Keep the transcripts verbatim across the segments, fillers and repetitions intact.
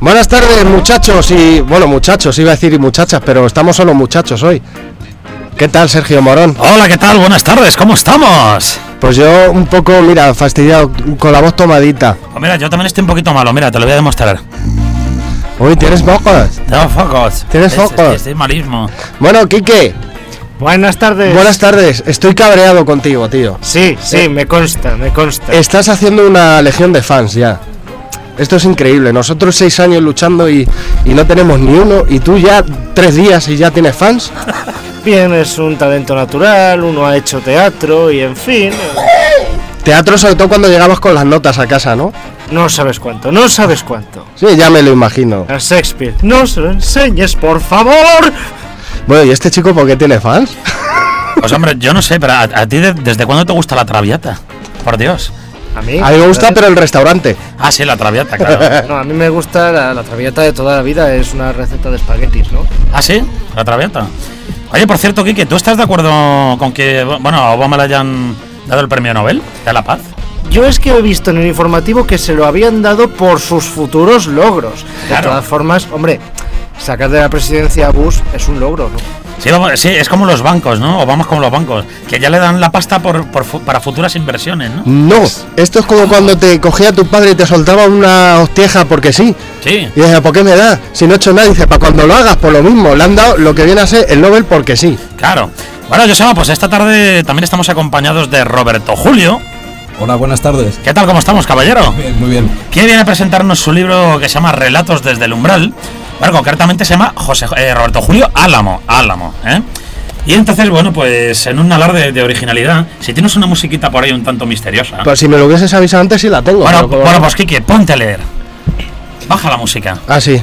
Buenas tardes, muchachos y... Bueno, muchachos, iba a decir y muchachas, pero estamos solo muchachos hoy. ¿Qué tal, Sergio Morón? Hola, ¿qué tal? Buenas tardes, ¿cómo estamos? Pues yo un poco, mira, fastidiado, con la voz tomadita. Pues mira, yo también estoy un poquito malo, mira, te lo voy a demostrar. Uy, ¿tienes focos? Tengo focos. ¿Tienes es, focos? Estoy, estoy malísimo. Bueno, Quique. Buenas tardes. Buenas tardes, estoy cabreado contigo, tío. Sí, sí, eh, me consta, me consta. Estás haciendo una legión de fans ya. Esto es increíble, nosotros seis años luchando y, y no tenemos ni uno, y tú ya tres días y ya tienes fans. Bien, es un talento natural, uno ha hecho teatro y en fin. Teatro sobre todo cuando llegabas con las notas a casa, ¿no? No sabes cuánto, no sabes cuánto. Sí, ya me lo imagino. A Shakespeare, no se lo enseñes, por favor. Bueno, ¿y este chico por qué tiene fans? Pues hombre, yo no sé, pero a, a ti de, ¿desde cuándo te gusta la Traviata? Por Dios. A mí, a mí me gusta, pero el restaurante. Ah, sí, la Traviata, claro. No, a mí me gusta la, la Traviata de toda la vida, es una receta de espaguetis, ¿no? Ah, sí, la Traviata. Oye, por cierto, Quique, ¿tú estás de acuerdo con que, bueno, a Obama le hayan dado el premio Nobel de la Paz? Yo es que he visto en el informativo que se lo habían dado por sus futuros logros. Claro. De todas formas, hombre, sacar de la presidencia a Bush es un logro, ¿no? Sí, sí, es como los bancos, ¿no? O vamos como los bancos, que ya le dan la pasta por, por para futuras inversiones, ¿no? No, esto es como cuando te cogía tu padre y te soltaba una hostieja porque sí. Sí. Y dices, ¿por qué me da? Si no he hecho nada, dice, para cuando lo hagas, por lo mismo, le han dado lo que viene a ser el Nobel porque sí. Claro. Bueno, Josema, pues esta tarde también estamos acompañados de Roberto Julio. Hola, buenas tardes. ¿Qué tal, cómo estamos, caballero? Muy bien, muy bien. ¿Quién viene a presentarnos su libro que se llama Relatos desde el umbral? Bueno, concretamente se llama José eh, Roberto Julio Álamo, Álamo, ¿eh? Y entonces, bueno, pues en un alarde de originalidad, si tienes una musiquita por ahí un tanto misteriosa... Pues si me lo hubieses avisado antes, sí la tengo. Bueno, como... bueno pues Quique, ponte a leer. Baja la música. Ah, sí.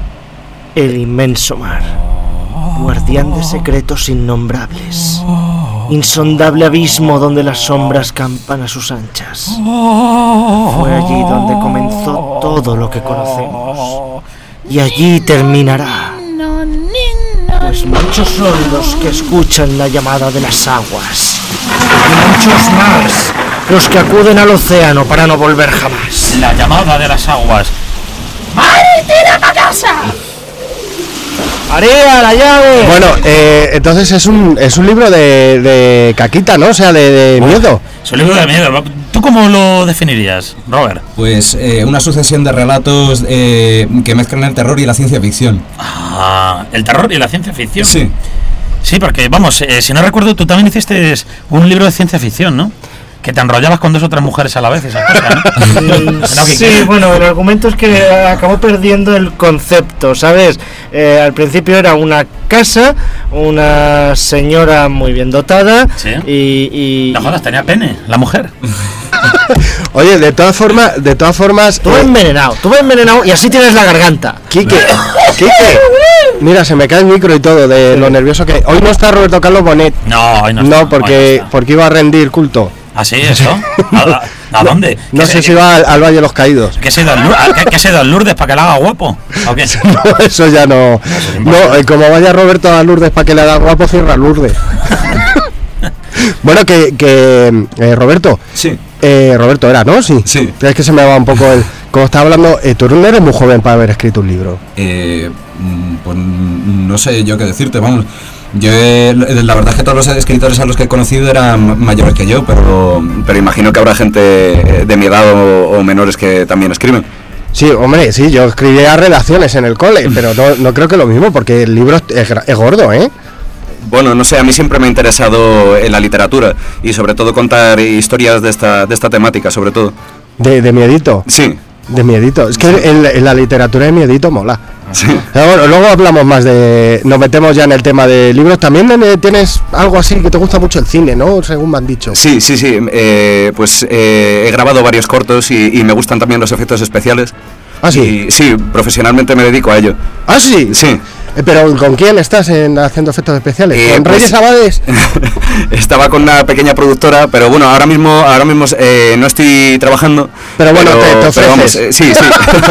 El inmenso mar, guardián de secretos innombrables, insondable abismo donde las sombras campan a sus anchas. Fue allí donde comenzó todo lo que conocemos, y allí terminará. Pues muchos son los que escuchan la llamada de las aguas, y muchos más los que acuden al océano para no volver jamás. La llamada de las aguas. ¡Madre, tira para casa! ¡María, la llave! Bueno, eh, entonces es un es un libro de, de caquita, ¿no? O sea, de, de Uf, miedo. Es un libro de miedo. ¿Tú cómo lo definirías, Robert? Pues eh, una sucesión de relatos eh, que mezclan el terror y la ciencia ficción. Ah, el terror y la ciencia ficción. Sí. Sí, porque, vamos, eh, si no recuerdo, tú también hiciste un libro de ciencia ficción, ¿no? Que te enrollabas con dos o tres mujeres a la vez, esas cosas, ¿no? no, sí, bueno, el argumento es que acabó perdiendo el concepto, ¿sabes? Eh, al principio era una casa, una señora muy bien dotada, ¿sí? y... y no jodas, tenía pene, la mujer. Oye, de todas formas, de todas formas... Tú eh, envenenado, tú envenenado y así tienes la garganta. Quique, Quique, mira, se me cae el micro y todo de sí. Lo nervioso que... Hoy no está Roberto Carlos Bonet. No, hoy no está. No, porque, hoy no está. porque iba a rendir culto. ¿Ah, sí, eso? ¿A, a, a dónde? No sé si va al, al Valle de los Caídos. ¿Qué se da al Lourdes para que la haga guapo? ¿O qué? No, eso ya no. Eso no, eh, como vaya Roberto a Lourdes para que le haga guapo, cierra Lourdes. Bueno, que, que eh, Roberto. Sí. Eh, Roberto era, ¿no? Sí. Sí. Es que se me va un poco el... Como estaba hablando, eh, tú no eres muy joven para haber escrito un libro. Eh, pues no sé yo qué decirte, vamos... Yo, eh, la verdad es que todos los escritores a los que he conocido eran mayores que yo, pero, pero imagino que habrá gente de mi edad o, o menores que también escriben. Sí, hombre, sí, yo escribía relaciones en el cole, pero no, no creo que lo mismo, porque el libro es, es gordo, ¿eh? Bueno, no sé, a mí siempre me ha interesado en la literatura y sobre todo contar historias de esta, de esta temática, sobre todo. ¿De, de miedito? Sí. De miedito, es que sí. en, en la literatura de miedito mola. Sí. Bueno, luego hablamos más de... Nos metemos ya en el tema de libros. También eh, tienes algo así que te gusta mucho el cine, ¿no? Según me han dicho. Sí, sí, sí. Eh, pues eh, he grabado varios cortos y, y me gustan también los efectos especiales. ¿Ah, sí? Y, sí, profesionalmente me dedico a ello. ¿Ah, sí? Sí. Eh, ¿Pero con quién estás en, haciendo efectos especiales? Eh, ¿Con pues, Reyes Abades? Estaba con una pequeña productora, pero bueno, ahora mismo ahora mismo eh, no estoy trabajando. Pero bueno, pero, te, te ofreces. Pero vamos, eh, sí, sí.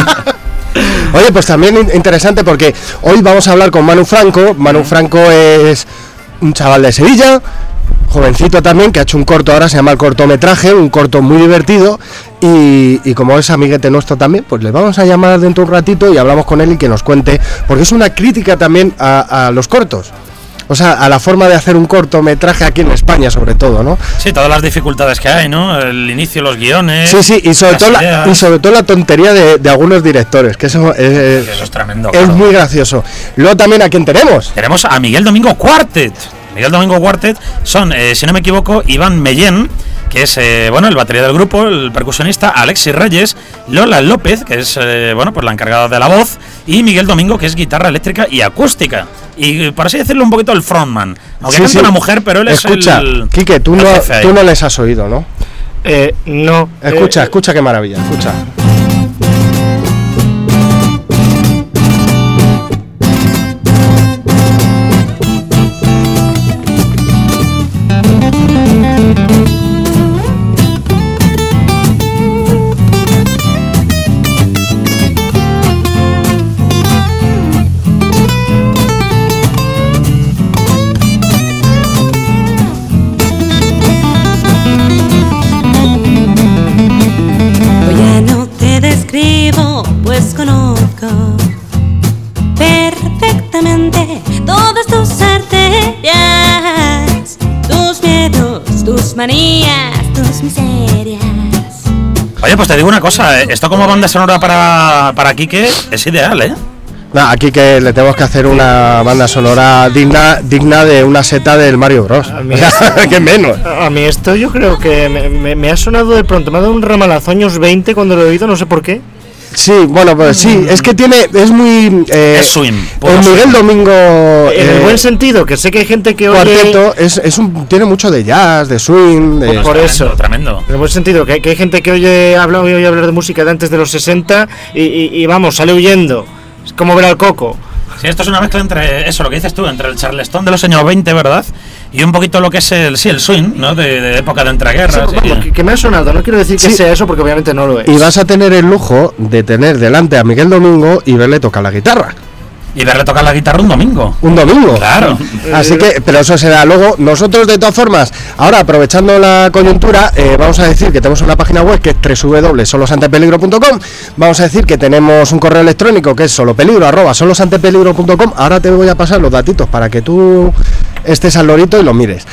Oye, pues también interesante porque hoy vamos a hablar con Manu Franco. Manu Franco es un chaval de Sevilla jovencito también, que ha hecho un corto ahora, se llama El Cortometraje, un corto muy divertido, y, y como es amiguete nuestro también, pues le vamos a llamar dentro de un ratito y hablamos con él y que nos cuente, porque es una crítica también a, a los cortos. O sea, a la forma de hacer un cortometraje aquí en España, sobre todo, ¿no? Sí, todas las dificultades que hay, ¿no? El inicio, los guiones. Sí, sí, y sobre, todo la, y sobre todo la tontería de, de algunos directores, que eso es, sí, eso es tremendo. Es claro. muy gracioso. Luego también, ¿a quién tenemos? Tenemos a Miguel Domingo Quartet. Miguel Domingo Quartet son, eh, si no me equivoco, Iván Mellén, que es eh, bueno, el batería del grupo, el percusionista, Alexis Reyes, Lola López, que es eh, bueno, pues la encargada de la voz, y Miguel Domingo, que es guitarra eléctrica y acústica. Y por así decirlo, un poquito el frontman. Aunque sí, canta sí. una mujer, pero él escucha, es el. Escucha, Quique, tú, el no, tú no les has oído, ¿no? Eh, no. Escucha, eh, escucha qué maravilla, escucha. Pues conozco perfectamente todas tus arterias, tus miedos, tus manías, tus miserias. Oye, pues te digo una cosa, ¿eh? Esto como banda sonora para, para Quique es ideal, ¿eh? Nah, aquí que le tenemos que hacer una banda sonora digna digna de una seta del Mario Bros. A mí que menos. A mí esto yo creo que me, me, me ha sonado de pronto, me ha dado un ramalazo años veinte cuando lo he oído, no sé por qué. Sí, bueno, pues sí, es que tiene, es muy... Eh, es swing. El Miguel swing. Domingo... En eh, el buen sentido, que sé que hay gente que oye... Cuarteto, es, es un, tiene mucho de jazz, de swing... De, Por, por tremendo, eso. Tremendo. En el buen sentido, que, que hay gente que oye, habla, oye hablar de música de antes de los sesenta y, y, y vamos, sale huyendo. Es como ver al Coco. Sí, esto es una mezcla entre eso, lo que dices tú, entre el charleston de los años veinte, ¿verdad? Y un poquito lo que es el, sí, el swing, ¿no? De, de época de entreguerras. Sí, Sí, vamos, que, que me ha sonado, no quiero decir que Sí. sea eso porque obviamente no lo es. Y vas a tener el lujo de tener delante a Miguel Domingo y verle tocar la guitarra. Y verle tocar la guitarra un domingo. Un domingo. Claro. Así que, pero eso será luego. Nosotros, de todas formas, ahora aprovechando la coyuntura, eh, vamos a decir que tenemos una página web que es doble u doble u doble u punto solosantepeligro punto com. Vamos a decir que tenemos un correo electrónico que es solopeligro arroba solosantepeligro punto com. Ahora te voy a pasar los datitos para que tú estés al lorito y los mires.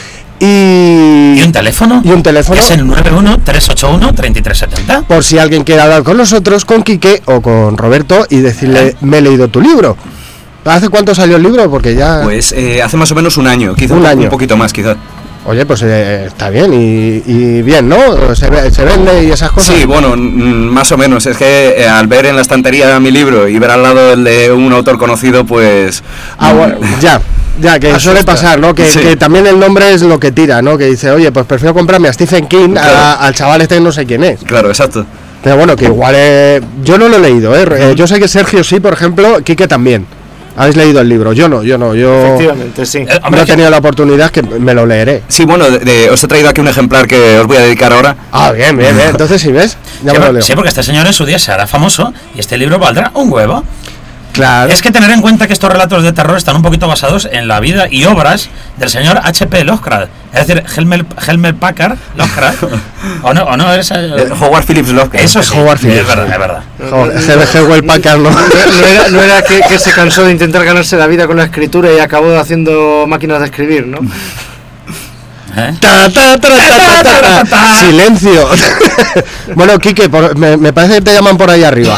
Y, ¿Y un teléfono? Y un teléfono. Es el nueve uno tres ocho uno tres tres siete cero. Por si alguien quiere hablar con nosotros, con Quique o con Roberto y decirle, ¿Eh? me he leído tu libro. ¿Hace cuánto salió el libro? Porque ya... Pues eh, hace más o menos un año, quizá Un un, año. un poquito más, quizá. Oye, pues eh, está bien y, y bien, ¿no? Se, ve- se vende y esas cosas. Sí, bueno, mm, más o menos. Es que eh, al ver en la estantería mi libro y ver al lado el de un autor conocido, pues... Ah, mm, bueno, ya, ya, que Asusta. suele pasar, ¿no? Que, Sí. que también el nombre es lo que tira, ¿no? Que dice, oye, pues prefiero comprarme a Stephen King, Claro. a- al chaval este que no sé quién es. Claro, exacto. Pero bueno, que igual... eh, yo no lo he leído, ¿eh? Eh, Yo sé que Sergio sí, por ejemplo, Quique también. ¿Habéis leído el libro? Yo no, yo no, yo... Efectivamente, sí. Eh, No hombre, he tenido la oportunidad, que me lo leeré. Sí, bueno, de- de- os he traído aquí un ejemplar que os voy a dedicar ahora. Ah, bien, bien, bien. Entonces, si ves, ya sí, me lo por- leo. sí, porque este señor en su día se hará famoso y este libro valdrá un huevo. Claro. Es que tener en cuenta que estos relatos de terror están un poquito basados en la vida y obras del señor H P Lovecraft. Es decir, Helmer, Helmer Packard Lovecraft. ¿O no? ¿O no? Es, Eh, Howard Phillips Lovecraft. eso sí, Howard Phillips. es verdad, es verdad. Joder, Hewell Packard, ¿no? No, no era, no era que, que se cansó de intentar ganarse la vida con la escritura y acabó haciendo máquinas de escribir, ¿no? ¿Eh? Ta, ta, ta, ta, ta, ta, ta. Silencio. Bueno, Quique, por- me, me parece que te llaman por ahí arriba.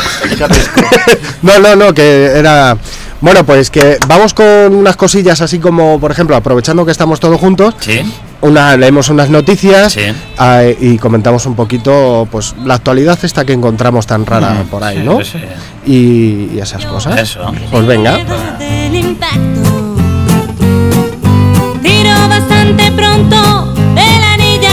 No, no, no, que era... Bueno, pues que vamos con unas cosillas así como, por ejemplo, aprovechando que estamos todos juntos, Sí. una, leemos unas noticias Sí. ah, y comentamos un poquito pues la actualidad esta que encontramos tan rara Mm, por ahí, sí, ¿no? sí. Y, y esas cosas. Eso. Pues venga. Del impacto. Tiro bastante pronto de la anilla.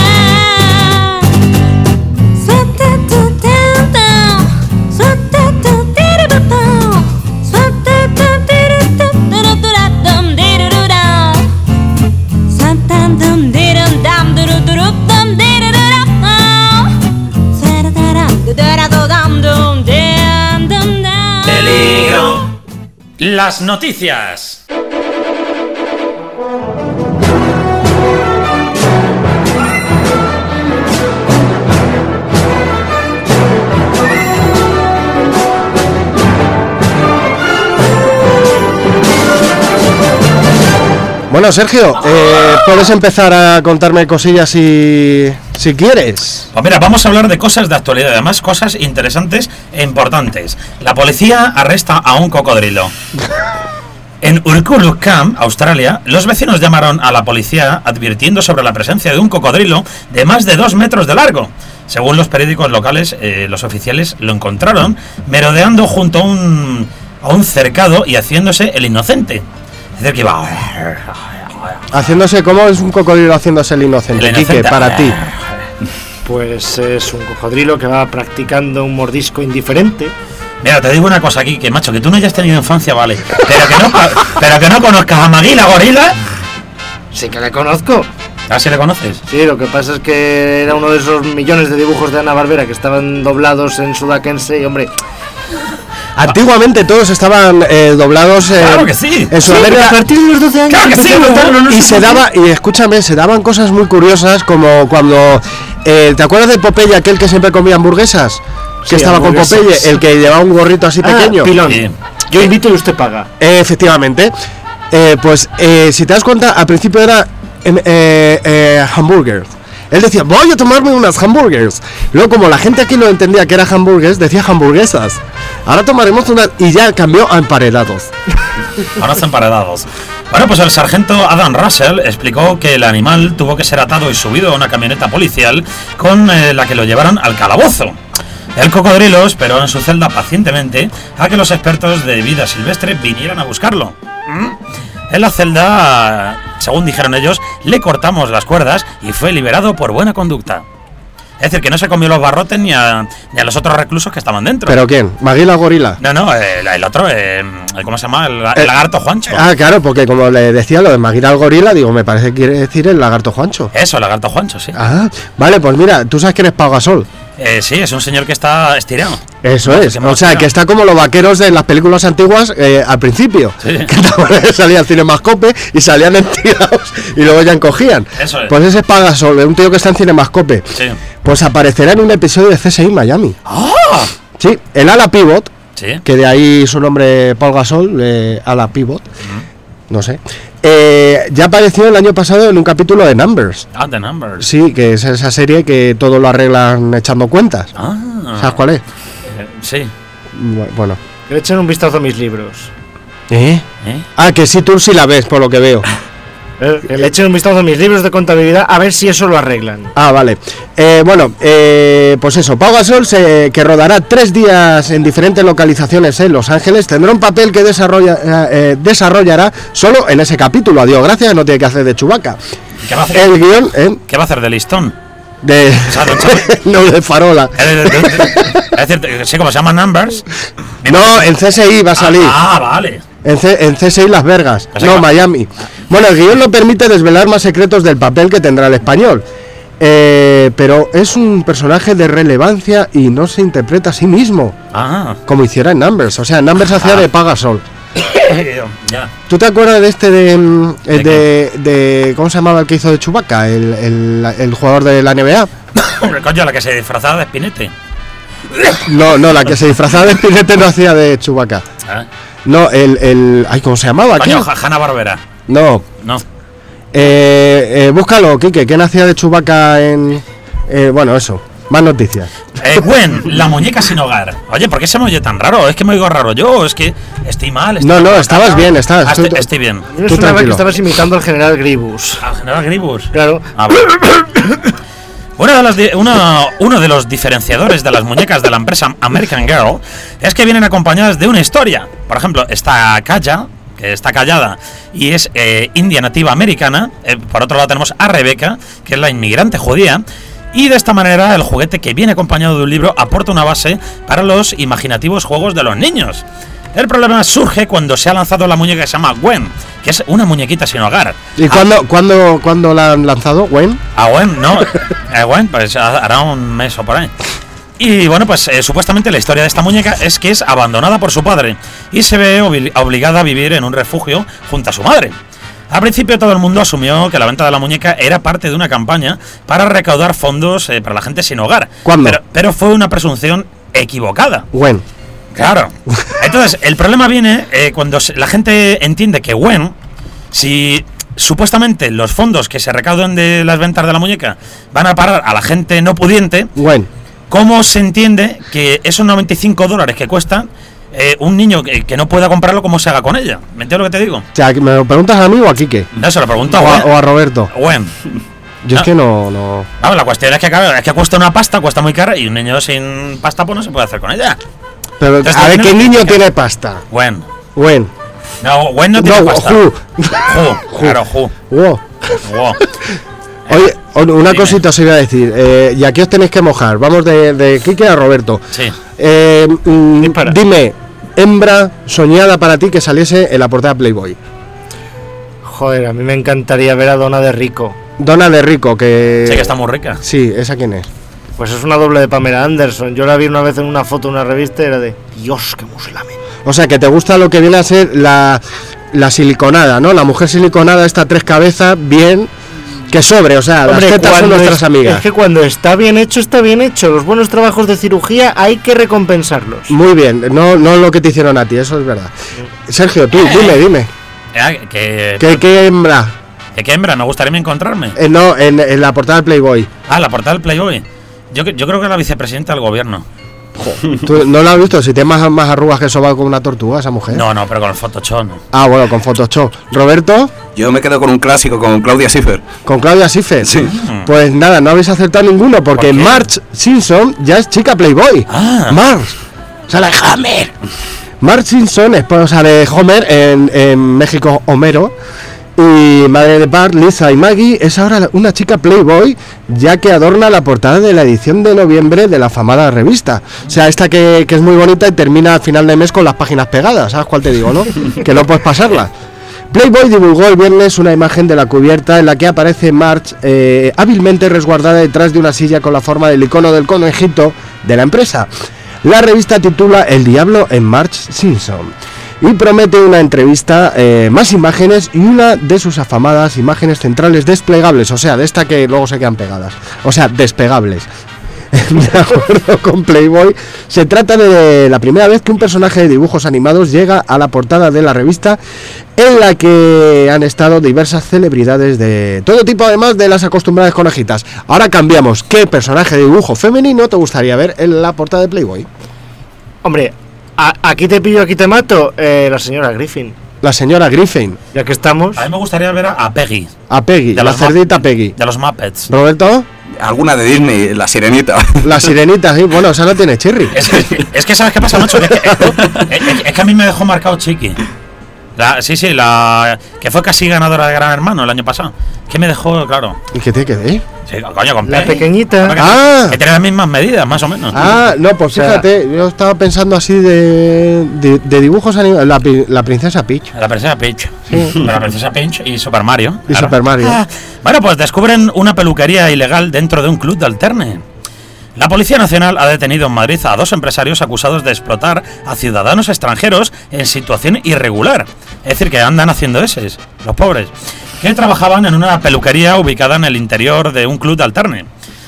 Peligro. Las noticias. Bueno, Sergio, eh, puedes empezar a contarme cosillas si, si quieres. Pues mira, vamos a hablar de cosas de actualidad, además cosas interesantes e importantes. La policía arresta a un cocodrilo. En Urkulu Camp, Australia, los vecinos llamaron a la policía advirtiendo sobre la presencia de un cocodrilo de más de dos metros de largo. Según los periódicos locales, eh, los oficiales lo encontraron merodeando junto a un, a un cercado y haciéndose el inocente. Es decir, que iba... Haciéndose, ¿cómo es un cocodrilo haciéndose el inocente? El inocente. Quique, para ti. Pues es un cocodrilo que va practicando un mordisco indiferente. Mira, te digo una cosa aquí, que macho, que tú no hayas tenido infancia, vale. Pero que no, pero que no conozcas a Magui la gorila. Sí que le conozco. ¿Ah, sí le conoces? Sí, lo que pasa es que era uno de esos millones de dibujos de Hanna-Barbera que estaban doblados en sudaquense y, hombre... Antiguamente todos estaban eh, doblados eh, Claro que sí. en Sí, pero Sudamérica. a partir de los doce años... Claro que sí, empezaron a ¿verdad? notarlo, no Y sé se por qué. daba, y escúchame, se daban cosas muy curiosas como cuando... Eh, ¿Te acuerdas de Popeye, aquel que siempre comía hamburguesas? Que Sí, estaba con hamburguesas. Popeye, el que llevaba un gorrito así Ah, pequeño. pilón. Sí. Yo invito y usted paga. Eh, efectivamente. Eh, pues eh, si te das cuenta, al principio era em, eh, eh, hamburger. Él decía, voy a tomarme unas hamburgers. Luego, como la gente aquí no entendía que era hamburgues, decía hamburguesas. Ahora tomaremos unas... Y ya cambió a emparedados. Ahora están emparedados. Bueno, pues el sargento Adam Russell explicó que el animal tuvo que ser atado y subido a una camioneta policial con eh, la que lo llevaron al calabozo. El cocodrilo esperó en su celda pacientemente a que los expertos de vida silvestre vinieran a buscarlo. ¿Mm? En la celda, según dijeron ellos, le cortamos las cuerdas y fue liberado por buena conducta. Es decir, que no se comió los barrotes ni a, ni a los otros reclusos que estaban dentro. ¿Pero quién? ¿Magui la gorila? No, no, el, el otro, eh, ¿cómo se llama? El, el lagarto Juancho. Ah, claro, porque como le decía lo de Magui al gorila, digo, me parece que quiere decir el lagarto Juancho. Eso, el lagarto Juancho, sí. Ah, vale, pues mira, tú sabes quién es Pau Gasol. Eh, sí, es un señor que está estirado. Eso es, que o hemos sea, tirado. que está como los vaqueros de las películas antiguas eh, al principio. Sí. Que también salía el Cinemascope y salían estirados y luego ya encogían. Eso es. Pues ese es Pau Gasol, un tío que está en Cinemascope. Sí. Pues aparecerá en un episodio de C S I Miami. ¡Ah! Sí, el ala pivot, Sí. que de ahí su nombre Paul Gasol, eh, ala pivot, no sé. Eh, ya apareció el año pasado en un capítulo de Numbers. Ah, The Numbers. Sí, que es esa serie que todo lo arreglan echando cuentas. Ah. ¿Sabes cuál es? Eh, sí. Bueno. Que le echen un vistazo a mis libros. ¿Eh? ¿Eh? Ah, que sí, tú sí la ves, por lo que veo. Eh, Que le echen un vistazo a mis libros de contabilidad a ver si eso lo arreglan. Ah, vale. Eh, bueno, eh, pues eso, Pau Gasol, se, que rodará tres días en diferentes localizaciones en Los Ángeles, tendrá un papel que desarrolla, eh, eh, desarrollará solo en ese capítulo. Adiós, gracias, no tiene que hacer de Chewbacca. ¿Qué va a hacer? El guión, ¿eh? ¿Qué va a hacer de listón? De... sea, don Chava- no, de farola. Eh, de- de- de- Es decir, sí, como se llama Numbers. No, en C S I va a salir. Ah, vale. En, C en C S I Las Vegas. Así No, que- Miami. Bueno, el guión no permite desvelar más secretos del papel que tendrá el español. Eh, pero es un personaje de relevancia y no se interpreta a sí mismo, Ah. como hiciera en Numbers. O sea, en Numbers hacía de Pau Gasol. Ya. ¿Tú te acuerdas de este de, mm, ¿De eh, de, de- ¿cómo se llamaba el que hizo de Chewbacca? El, el, el jugador de la N B A. Hombre, coño, la que se disfrazaba de Spinete. No, no, la que se disfrazaba de Spinete no hacía de Chewbacca. Ah. No, el, el ay, ¿cómo se llamaba? Coño, ¿Quién? Hanna Barbera. No, No. eh, eh, búscalo, Quique. ¿Quién hacía de Chewbacca en...? Eh, bueno, eso. Más noticias. Eh, Gwen, la muñeca sin hogar. Oye, ¿por qué se me oye tan raro? ¿Es que me oigo raro yo? ¿Es que estoy mal? ¿Estoy No, no, mal? estabas bien, estabas- Ah, estoy, estoy- estoy bien. A mí me Tú sonaba tranquilo. que estabas imitando al general Gribus. ¿Al general Gribus? Claro. Ah, vale. Una de las di- uno, uno de los diferenciadores de las muñecas de la empresa American Girl es que vienen acompañadas de una historia. Por ejemplo, está Kaya, que está callada y es eh, india nativa americana. Eh, por otro lado tenemos a Rebeca, que es la inmigrante judía. Y de esta manera el juguete que viene acompañado de un libro aporta una base para los imaginativos juegos de los niños. El problema surge cuando se ha lanzado la muñeca que se llama Gwen, que es una muñequita sin hogar. ¿Y cuándo, cuándo, cuándo la han lanzado, Wayne? Ah, Gwen, no. Eh, Gwen, pues hará un mes o por ahí. Y bueno, pues eh, supuestamente la historia de esta muñeca es que es abandonada por su padre y se ve obli- obligada a vivir en un refugio junto a su madre. Al principio todo el mundo asumió que la venta de la muñeca era parte de una campaña para recaudar fondos eh, para la gente sin hogar. ¿Cuándo? Pero, pero fue una presunción equivocada. Wayne. Claro. Entonces, el problema viene eh, cuando se- la gente entiende que Gwen, si supuestamente los fondos que se recaudan de las ventas de la muñeca van a parar a la gente no pudiente. Bueno. ¿Cómo se entiende que esos noventa y cinco dólares que cuestan, eh, un niño que, que no pueda comprarlo, cómo se haga con ella? ¿Me entiendes lo que te digo? O sea, ¿me lo preguntas a mí o a Quique? No, se lo pregunto a O a, Gwen. o a Roberto. Gwen. Yo No. es que no... no... Vamos, la cuestión es que, claro, es que cuesta una pasta, cuesta muy cara, y un niño sin pasta pues no se puede hacer con ella. Pero, Entonces, a ver, no- ¿qué niño tiene pasta? Gwen. Gwen. No, Gwen no tiene No, pasta. Ju. Ju, claro, Ju. Wow. Wow. Oye, o- una Dime. cosita os iba a decir. Eh, y aquí os tenéis que mojar. Vamos de, de Quique a Roberto. Sí. Eh, mm, Dispara. dime, hembra soñada para ti que saliese en la portada de Playboy. Joder, a mí me encantaría ver a Donna de Rico. Donna de Rico, que... Sí, que está muy rica. Sí, ¿esa quién es? Pues es una doble de Pamela Anderson. Yo la vi una vez en una foto en una revista y era de... Dios, qué muslamen. O sea, que te gusta lo que viene a ser la, la siliconada, ¿no? La mujer siliconada, esta tres cabezas, bien... Que sobre, o sea, Hombre, las tetas son cuando nuestras es, amigas. es que cuando está bien hecho, está bien hecho. Los buenos trabajos de cirugía hay que recompensarlos. Muy bien, no, no lo que te hicieron a ti, eso es verdad. Sergio, tú, dime, dime. Eh, que, ¿Qué, qué hembra? que, que hembra, me gustaría encontrarme. Eh, no, en, en la portada de Playboy. Ah, la portada del Playboy. Yo, que- yo creo que es la vicepresidenta del gobierno. ¿Tú no la has visto? Si tiene más, más arrugas que soba con una tortuga, esa mujer. No, no, pero con el Photoshop no. Ah, bueno, con Photoshop. Roberto, Yo me quedo con un clásico, con Claudia Schiffer. con Claudia Schiffer. Sí. Pues nada, no habéis acertado ninguno, porque ¿Por qué? Marge Simpson ya es chica Playboy. Ah. Marge. O sea, la de Homer. Marge Simpson, esposa de Homer, en, en México, Homero. Y madre de Bart, Lisa y Maggie, es ahora una chica Playboy, ya que adorna la portada de la edición de noviembre de la afamada revista. O sea, esta que, que es muy bonita y termina al final de mes con las páginas pegadas, ¿sabes cuál te digo, no? Que no puedes pasarla. Playboy divulgó el viernes una imagen de la cubierta en la que aparece Marge eh, hábilmente resguardada detrás de una silla con la forma del icono del conejito de la empresa. La revista titula El diablo en Marge Simpson y promete una entrevista, eh, más imágenes y una de sus afamadas imágenes centrales desplegables, o sea, de esta que luego se quedan pegadas, o sea, despegables. De acuerdo con Playboy, se trata de la primera vez que un personaje de dibujos animados llega a la portada de la revista, en la que han estado diversas celebridades de todo tipo, además de las acostumbradas conejitas. Ahora cambiamos. ¿Qué personaje de dibujo femenino te gustaría ver en la portada de Playboy? Hombre, a- aquí te pillo, aquí te mato. Eh, la señora Griffin. La señora Griffin, Ya que estamos. A mí me gustaría ver a, a Peggy, a Peggy, De la los cerdita Peggy. de los Muppets. Roberto, Alguna de Disney, La Sirenita. la sirenita, sí, bueno, esa no tiene chirri. Es que, es que ¿sabes qué pasa, macho? Que, que- es, es- es que a mí me dejó marcado Chiqui. La, sí, sí, la que fue casi ganadora de Gran Hermano el año pasado. Que me dejó, claro. ¿Y qué tiene que ver? Sí, coño, con La Peggy. pequeñita. Que, Ah. que tiene las mismas medidas, más o menos. Ah, no, pues O sea- fíjate, yo estaba pensando así de, de, de dibujos animados, la, pri- la princesa Peach La princesa Peach. La princesa Peach y Super Mario. y Super Mario. Ah, bueno, pues descubren una peluquería ilegal dentro de un club de alterne. La Policía Nacional ha detenido en Madrid a dos empresarios acusados de explotar a ciudadanos extranjeros en situación irregular. Es decir, que andan haciendo eses, los pobres, que trabajaban en una peluquería ubicada en el interior de un club de alterne,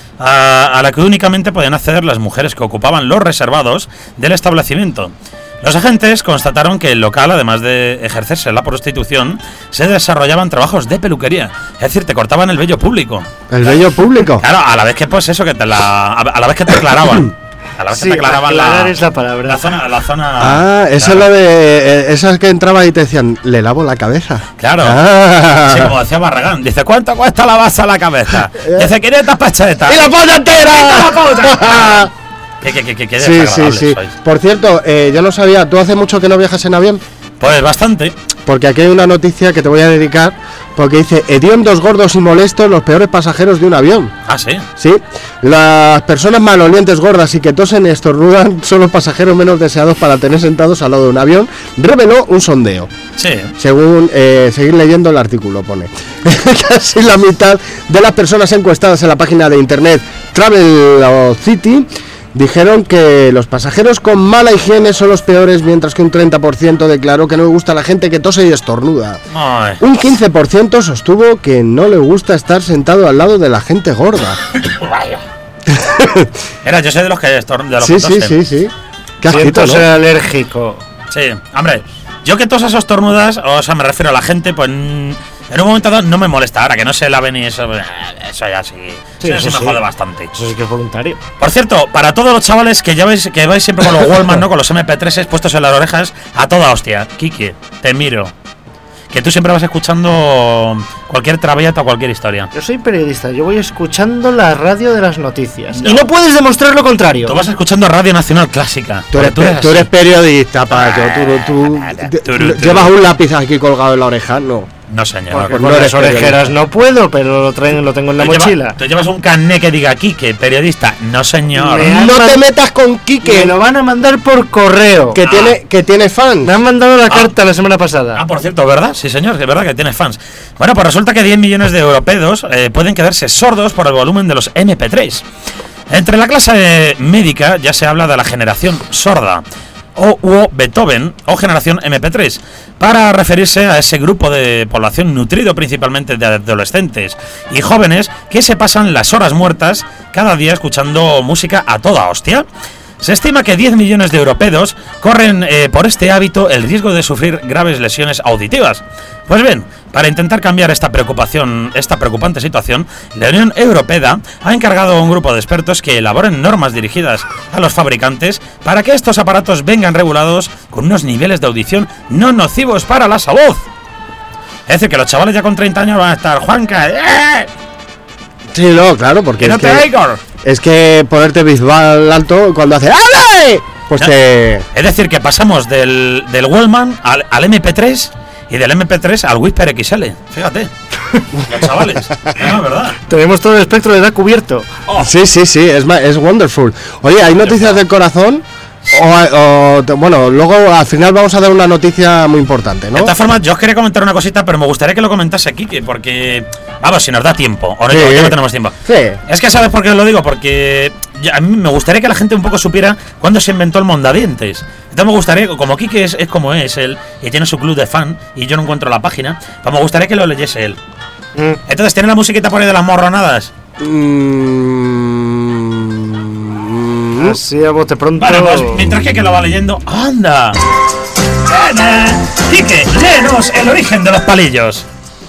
a, a la que únicamente podían acceder las mujeres que ocupaban los reservados del establecimiento. Los agentes constataron que el local, además de ejercerse la prostitución, se desarrollaban trabajos de peluquería. Es decir, te cortaban el vello público. El bello público. Claro, a la vez que pues eso, que te la. A la vez que te aclaraban. A la vez Sí, que te aclaraban aclarar la. es la palabra. La zona. La zona Ah, eso claro. es lo de. Eh, esas que entraba y te decían, le lavo la cabeza. Claro. Ah. Sí, como decía Barragán. Dice, ¿cuánto cuesta la base a la cabeza? Dice, quinientas pesetas. ¡Y la polla entera! ¿Qué, qué, qué, qué, qué Sí, sí, desagradables sí. sois. Por cierto, eh, yo no sabía, ¿tú hace mucho que no viajas en avión? Pues bastante. Porque aquí hay una noticia que te voy a dedicar, porque dice, hediondos, gordos y molestos, los peores pasajeros de un avión. Ah, sí. Sí, las personas malolientes, gordas y que tosen y estornudan son los pasajeros menos deseados para tener sentados al lado de un avión, reveló un sondeo. Sí. Según eh, seguir leyendo el artículo, pone. Casi la mitad de las personas encuestadas en la página de internet Travelocity dijeron que los pasajeros con mala higiene son los peores, mientras que un treinta por ciento declaró que no le gusta la gente que tose y estornuda. Ay. Un quince por ciento sostuvo que no le gusta estar sentado al lado de la gente gorda. Era, yo soy de los que estorn- de los Sí, que sí, tosen. sí, sí. Qué Siento asquito, ser ¿no? alérgico. Sí, hombre, yo que todas esas estornudas, o sea, me refiero a la gente, pues mm, en un momento dado no me molesta. Ahora que no se lave ni eso, eso ya sí, Sí, eso, sí eso me sí. jode bastante. Eso sí que es voluntario. Por cierto, para todos los chavales que ya vais, que vais siempre con los Wallman, ¿no? Con los eme pe tres puestos en las orejas, a toda hostia. Quique, te miro. Que tú siempre vas escuchando cualquier traviata o cualquier historia. Yo soy periodista, yo voy escuchando la radio de las noticias. No. Y no puedes demostrar lo contrario. Tú vas escuchando Radio Nacional Clásica. Tú eres, Tú eres tú eres así. periodista, Paco. Tú, tú, tú- Turu, turu. llevas un lápiz aquí colgado en la oreja, no. No, señor. Porque Pues con no las eres periodista. orejeras no puedo, pero lo, traen, lo tengo en la Tú llevas- mochila. Tú llevas un carnet que diga Quique, periodista. No, señor. Me han No man- te metas con Me Quique, lo van a mandar por correo. que, Ah. tiene, que tiene fans. Me han mandado la Ah. carta la semana pasada. Ah, por cierto, ¿verdad? Sí, señor, es verdad que tienes fans. Bueno, pues resulta que diez millones de europeos eh, pueden quedarse sordos por el volumen de los eme pe tres. Entre la clase médica ya se habla de la generación sorda, o u Beethoven, o generación eme pe tres, para referirse a ese grupo de población nutrido principalmente de adolescentes y jóvenes que se pasan las horas muertas cada día escuchando música a toda hostia. Se estima que diez millones de europeos corren eh, por este hábito el riesgo de sufrir graves lesiones auditivas. Pues bien, para intentar cambiar esta preocupación, esta preocupante situación, la Unión Europea ha encargado a un grupo de expertos que elaboren normas dirigidas a los fabricantes para que estos aparatos vengan regulados con unos niveles de audición no nocivos para la salud. Es decir, que los chavales ya con treinta años van a estar, Juanca, ¡eh! Sí, no, claro, porque ¡Que no es te que, oigo! es que ponerte bisbal alto cuando hace ¡Ale! Pues No. te... Es decir, que pasamos del, del Wallman al, al eme pe tres y del eme pe tres al Whisper equis ele. Fíjate. Los chavales. No, es verdad. Tenemos todo el espectro de edad cubierto. Oh, Sí, sí, sí, es, ma- es wonderful. Oye, ¿hay noticias del corazón? O, o- te- bueno, luego al final vamos a dar una noticia muy importante, De ¿no? todas formas, yo os quería comentar una cosita, pero me gustaría que lo comentase Kike, porque, vamos, si nos da tiempo, o no, Sí. ya no tenemos tiempo. Sí. Es que, ¿sabes por qué os lo digo? Porque ya- a mí me gustaría que la gente un poco supiera cuándo se inventó el mondadientes. Entonces me gustaría, como Kike es, es como es él, y tiene su club de fan, y yo no encuentro la página, pues me gustaría que lo leyese él. Mm. Entonces, ¿tiene la musiquita por ahí de las morronadas? Mm, Así a bote pronto. Vale, pues mientras que lo va leyendo, ¡anda! ¡Ven! Quique, léenos el origen de los palillos.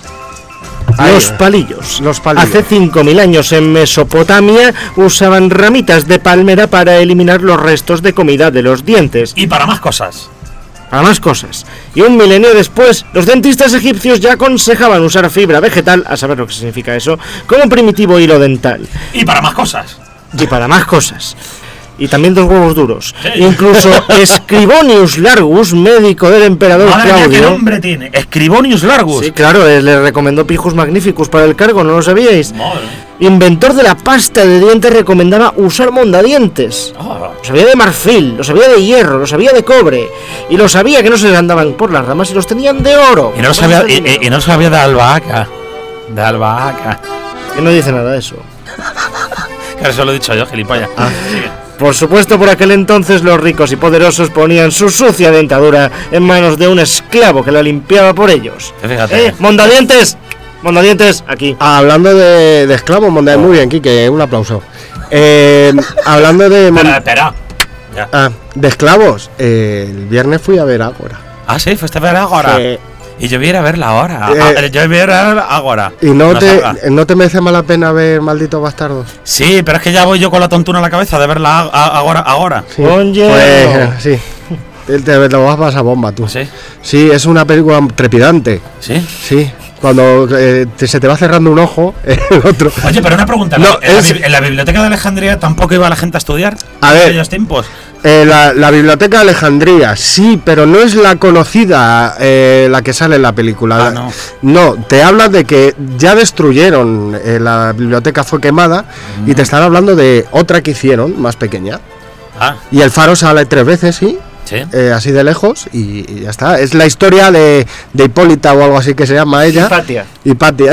Los Ahí. palillos. Los palillos. Hace cinco mil años en Mesopotamia usaban ramitas de palmera para eliminar los restos de comida de los dientes. Y para más cosas. Para más cosas. Y un milenio después, los dentistas egipcios ya aconsejaban usar fibra vegetal, a saber lo que significa eso, como primitivo hilo dental. Y para más cosas. Y para más cosas. Y también dos huevos duros. Sí. Incluso Scribonius Largus, médico del emperador Madre mía, qué Claudio. nombre tiene. Scribonius Largus. Sí, claro, eh, le recomendó Pijus Magnificus para el cargo, ¿no lo sabíais? Madre. Inventor de la pasta de dientes, recomendaba usar mondadientes. Ah, Los había de marfil, los había de hierro, los había de cobre. Y los había que no se les andaban por las ramas y los tenían de oro. y no lo sabía, y, y- y no lo sabía de albahaca. De albahaca. Que no dice nada de eso. Claro, eso lo he dicho yo, gilipollas. Sigue. Por supuesto, por aquel entonces los ricos y poderosos ponían su sucia dentadura en manos de un esclavo que la limpiaba por ellos. Fíjate. ¡Eh, mondadientes! Mondadientes, aquí. Hablando de, de esclavos, Monday, muy bien, Quique, un aplauso. Eh, hablando de, mon- Espera, espera. Ya. ah, de esclavos, eh, el viernes fui a ver Ágora. Ah, sí, fuiste a ver ahora. Sí. Y yo voy a ir a verla ahora. Eh, Ah, yo voy a ir a verla ahora. ¿Y no, No te, salga. no te merece mala pena ver Malditos Bastardos? Sí, pero es que ya voy yo con la tontuna en la cabeza de verla a- a- ahora. ahora. Sí. Con hielo. Pues, sí. Te, te lo vas a pasar bomba, tú. Sí, Sí, es una película trepidante. sí. Sí. Cuando eh, te- se te va cerrando un ojo, el otro. Oye, pero una pregunta. No, ¿en, la, es- bi- en la biblioteca de Alejandría tampoco iba la gente a estudiar? A en ver. aquellos tiempos. Eh, la, la Biblioteca de Alejandría, sí, pero no es la conocida eh, la que sale en la película. Ah, no. No, te hablan de que ya destruyeron, eh, la biblioteca fue quemada y te están hablando de otra que hicieron, más pequeña. Ah, Y el faro sale tres veces, sí, sí. eh, así de lejos y, y ya está. Es la historia de, de Hipólita o algo así que se llama ella. Hipatia. Hipatia.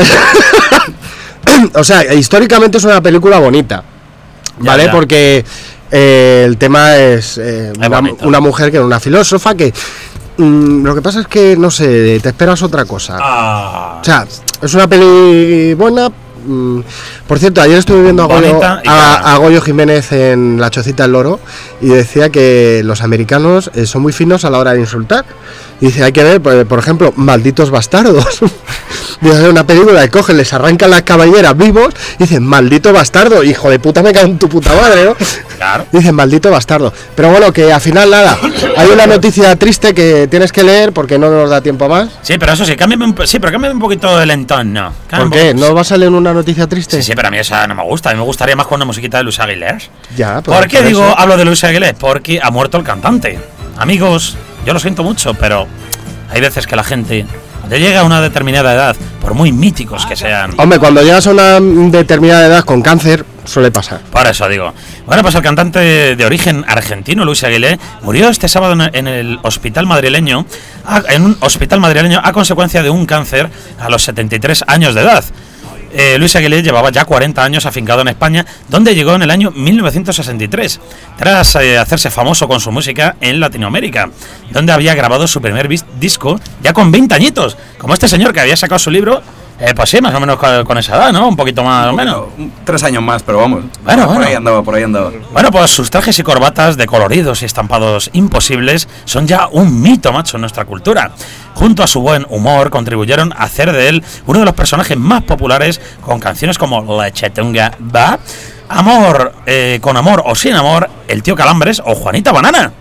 O sea, históricamente es una película bonita, Ya, ¿vale? ya. Porque eh, el tema es, eh, Es una, bonito. una mujer que era una filósofa que... mm, lo que pasa es que, no sé, te esperas otra cosa. Ah, O sea, es una peli buena. mm, Por cierto, ayer estuve viendo a Goyo, Bonita y a, cara. a Goyo Jiménez en La Chocita del Loro y decía que los americanos eh, son muy finos a la hora de insultar. Y dice, hay que ver, por, por ejemplo, Malditos Bastardos. Dices, es una película y cogen, les arrancan las caballeras vivos y dicen, maldito bastardo, hijo de puta, me cago en tu puta madre, ¿no? Claro. Dicen, maldito bastardo. Pero bueno, que al final nada, hay una noticia triste que tienes que leer porque no nos da tiempo más. Sí, pero eso sí, cámbiame un, sí, pero cámbiame un poquito el entorno. ¿Por qué? ¿No vas a leer una noticia triste? Sí, sí, pero a mí esa no me gusta. A mí me gustaría más con una musiquita de Luis Aguilé. Ya, pues ¿Por qué por digo, eso. hablo de Luis Aguilé? Porque ha muerto el cantante. Amigos, yo lo siento mucho, pero hay veces que la gente, cuando llega a una determinada edad, por muy míticos que sean... Hombre, cuando llegas a una determinada edad con cáncer, suele pasar. Por eso digo. Bueno, pues el cantante de origen argentino, Luis Aguilé, murió este sábado en el hospital madrileño, en un hospital madrileño a consecuencia de un cáncer a los setenta y tres años de edad. Eh, Luis Aguilé llevaba ya cuarenta años afincado en España, donde llegó en el año mil novecientos sesenta y tres, tras eh, hacerse famoso con su música en Latinoamérica, donde había grabado su primer bis- disco ya con veinte añitos, como este señor que había sacado su libro, eh, pues sí, más o menos con, con esa edad, ¿no? Un poquito más o menos. Tres años más, pero vamos. Bueno, por bueno. ahí andaba, por ahí andaba. Bueno, pues sus trajes y corbatas de coloridos y estampados imposibles son ya un mito, macho, en nuestra cultura. Junto a su buen humor, contribuyeron a hacer de él uno de los personajes más populares, con canciones como La Chetunga Va, Amor, eh, con amor o sin amor, El Tío Calambres o Juanita Banana.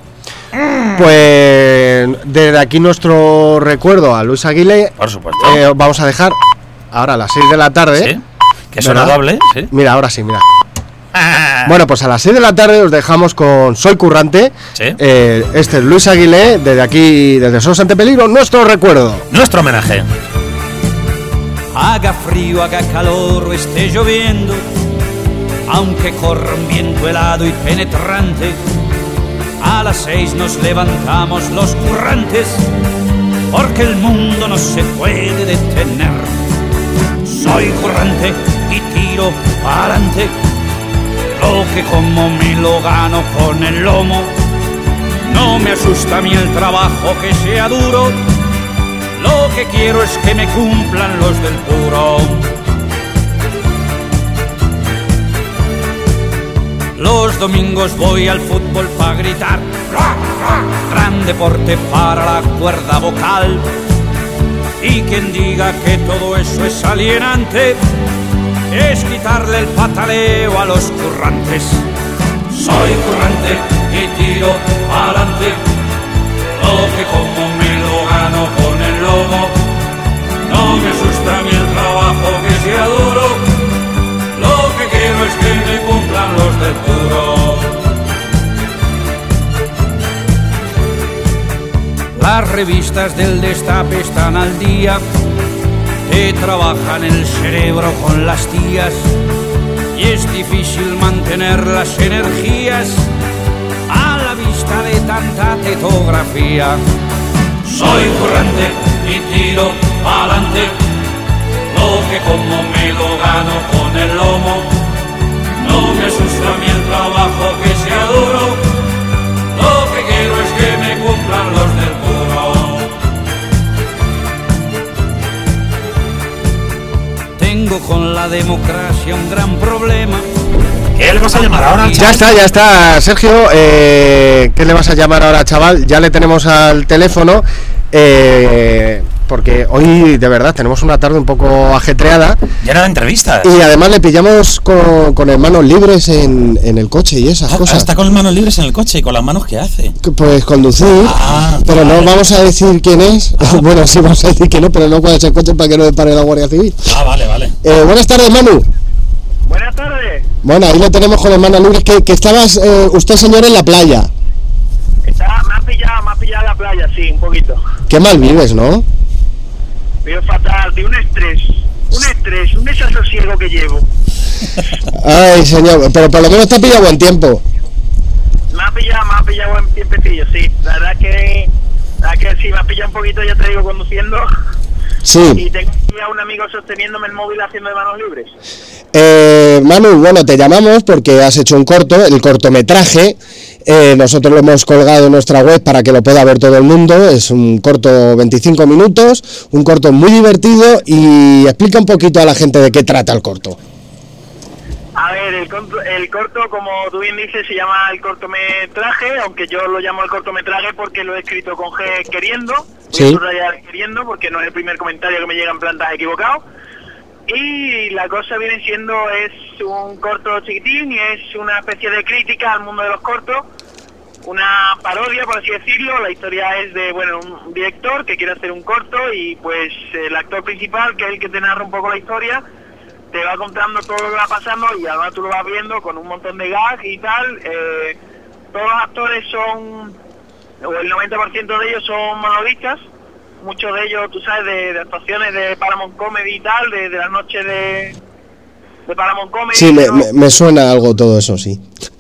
Pues desde aquí nuestro recuerdo a Luis Aguilé. Por supuesto. Eh, vamos a dejar ahora a las seis de la tarde. Sí, que es ¿verdad? doble, sí. Mira, ahora sí, mira. Bueno, pues a las seis de la tarde os dejamos con Soy Currante. Sí. Eh, este es Luis Aguilé, desde aquí, desde Solos ante Peligro, nuestro recuerdo. Nuestro homenaje. Haga frío, haga calor o esté lloviendo, aunque corra un viento helado y penetrante, a las seis nos levantamos los currantes, porque el mundo no se puede detener. Soy currante y tiro adelante, lo que como me lo gano con el lomo. No me asusta a mí el trabajo que sea duro, lo que quiero es que me cumplan los del puro. Los domingos voy al fútbol para gritar, gran deporte para la cuerda vocal. Y quien diga que todo eso es alienante, es quitarle el pataleo a los currantes. Soy currante y tiro adelante, lo que como me lo gano con el lomo. No me asusta a mí el trabajo que sea duro, lo que quiero es que me cumplan los del puro. Las revistas del Destape están al día, te trabajan el cerebro con las tías, y es difícil mantener las energías a la vista de tanta tetografía. Soy currante y tiro adelante, lo que como me lo gano con el lomo. No me asusta a mí el trabajo que sea duro, lo que quiero es que me cumplan los del puro. Tengo con la democracia un gran problema. ¿Qué le vas a llamar ahora? Ya está, ya está, Sergio. Eh, ¿Qué le vas a llamar ahora, chaval? Ya le tenemos al teléfono. Eh, porque hoy, de verdad, tenemos una tarde un poco ajetreada. Llena de entrevistas. Y además le pillamos con, con manos libres en, en el coche y esas Ah, cosas. está con las manos libres en el coche y con las manos que hace. Pues conducir, Ah, pero vale. no vamos a decir quién es. Bueno, sí vamos a decir que no, pero no cuál es el coche para que no le pare la Guardia Civil. Ah, vale, vale. Eh, buenas tardes, Manu. Buenas tardes. Bueno, ahí lo tenemos con las manos libres. Que, que estabas, eh, usted, señor, en la playa. Está, me ha pillado, me ha pillado la playa, sí, un poquito. Qué mal vives, ¿no? Vivo fatal, de un estrés, un estrés, un desasosiego que llevo. Ay, señor, pero por lo menos te ha pillado buen tiempo. Me ha pillado, me ha pillado buen tiempecillo, sí. La verdad que, la verdad que sí, me ha pillado un poquito, ya te digo, conduciendo. Sí. Y tengo aquí a un amigo sosteniéndome el móvil haciendo de manos libres. Eh, Manu, bueno, te llamamos porque has hecho un corto, el cortometraje. Eh, nosotros lo hemos colgado en nuestra web para que lo pueda ver todo el mundo. Es un corto veinticinco minutos, un corto muy divertido. Y explica un poquito a la gente de qué trata el corto. A A ver, el, corto, el corto, como tú bien dices, se llama el cortometraje, aunque yo lo llamo el cortometraje porque lo he escrito con G queriendo, Sí. voy a subrayar queriendo porque no es el primer comentario que me llega en plantas equivocado. Y la cosa viene siendo, es un corto chiquitín y es una especie de crítica al mundo de los cortos, una parodia, por así decirlo. La historia es de, bueno, un director que quiere hacer un corto y pues el actor principal, que es el que te narra un poco la historia, te va contando todo lo que va pasando y además tú lo vas viendo con un montón de gags y tal. Eh, todos los actores son, o el noventa por ciento de ellos son monologuistas, muchos de ellos, tú sabes, de, de actuaciones de Paramount Comedy y tal, de, de las noches de, de Paramount Comedy. Sí, me, ¿no? me, me suena algo todo eso, sí.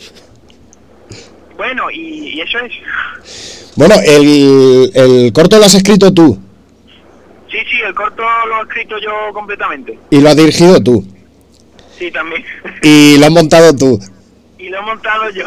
Bueno, y, y eso es. Bueno, el, el corto lo has escrito tú Sí, sí, el corto lo he escrito yo completamente. y lo has dirigido tú Sí, también. y lo has montado tú Y lo he montado yo.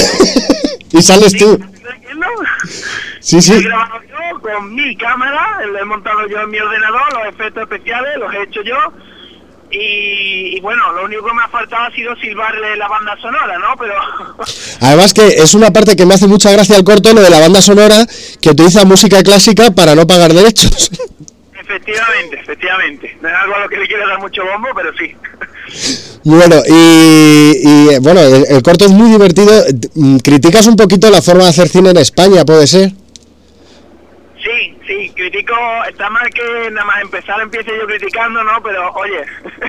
y sales Sí, tú. ¿estás viendo? Sí, Lo he sí. grabado yo con mi cámara, lo he montado yo en mi ordenador, los efectos especiales los he hecho yo. Y, y bueno, lo único que me ha faltado ha sido silbarle la banda sonora, ¿no? Pero Además que es una parte que me hace mucha gracia el corto, lo de la banda sonora que utiliza música clásica para no pagar derechos. efectivamente, efectivamente. No es algo a lo que le quiero dar mucho bombo, pero sí. Muy bueno, y, y bueno, el, el corto es muy divertido. Mm, Criticas un poquito la forma de hacer cine en España, ¿puede ser? Sí, sí, critico, está mal que nada más empezar empiece yo criticando, ¿no? Pero oye,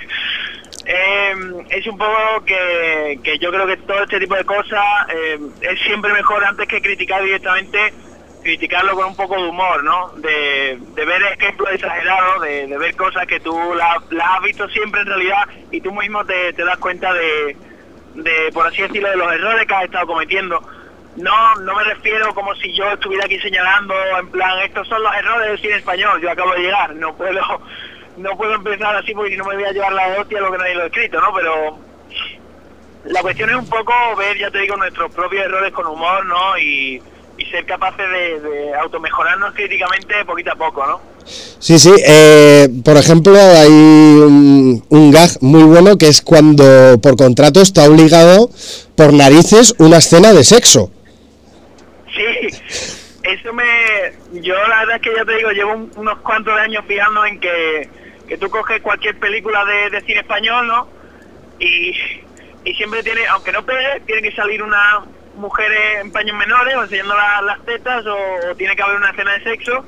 eh, es un poco que, que yo creo que todo este tipo de cosas eh, es siempre mejor antes que criticar directamente, criticarlo con un poco de humor, ¿no? De, de ver ejemplos exagerados, de, de ver cosas que tú las la has visto siempre en realidad y tú mismo te, te das cuenta de, de, por así decirlo, de los errores que has estado cometiendo. No, no me refiero como si yo estuviera aquí señalando, en plan, estos son los errores del cine español, yo acabo de llegar, no puedo no puedo empezar así porque si no me voy a llevar la de hostia lo que nadie lo ha escrito, ¿no? Pero la cuestión es un poco ver, ya te digo, nuestros propios errores con humor, ¿no? Y, y ser capaces de, de automejorarnos críticamente poquito a poco, ¿no? Sí, sí. Eh, por ejemplo, hay un, un gag muy bueno que es cuando por contrato está obligado por narices una escena de sexo. Sí, eso me... Yo la verdad es que ya te digo, llevo un- unos cuantos de años fijando en que, que tú coges cualquier película de, de cine español, ¿no? Y, y siempre tiene, aunque no pegue, tiene que salir una mujer en paños menores o enseñando la- las tetas o, o tiene que haber una escena de sexo.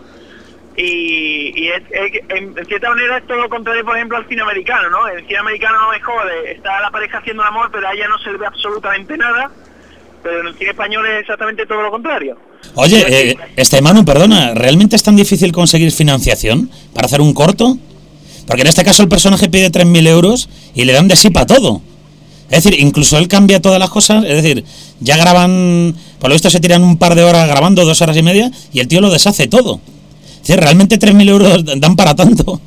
Y, y es, es- en, en cierta manera es todo lo contrario, por ejemplo, al cine americano, ¿no? En el cine americano no me jode, está la pareja haciendo el amor, pero a ella no se le ve absolutamente nada. Pero en el cine español es exactamente todo lo contrario. Oye, eh, este Manu, perdona, ¿realmente es tan difícil conseguir financiación para hacer un corto? Porque en este caso el personaje pide tres mil euros y le dan de sí para todo. Es decir, incluso él cambia todas las cosas, es decir, ya graban, por lo visto se tiran un par de horas grabando, dos horas y media, y el tío lo deshace todo. Es decir, ¿realmente tres mil euros dan para tanto?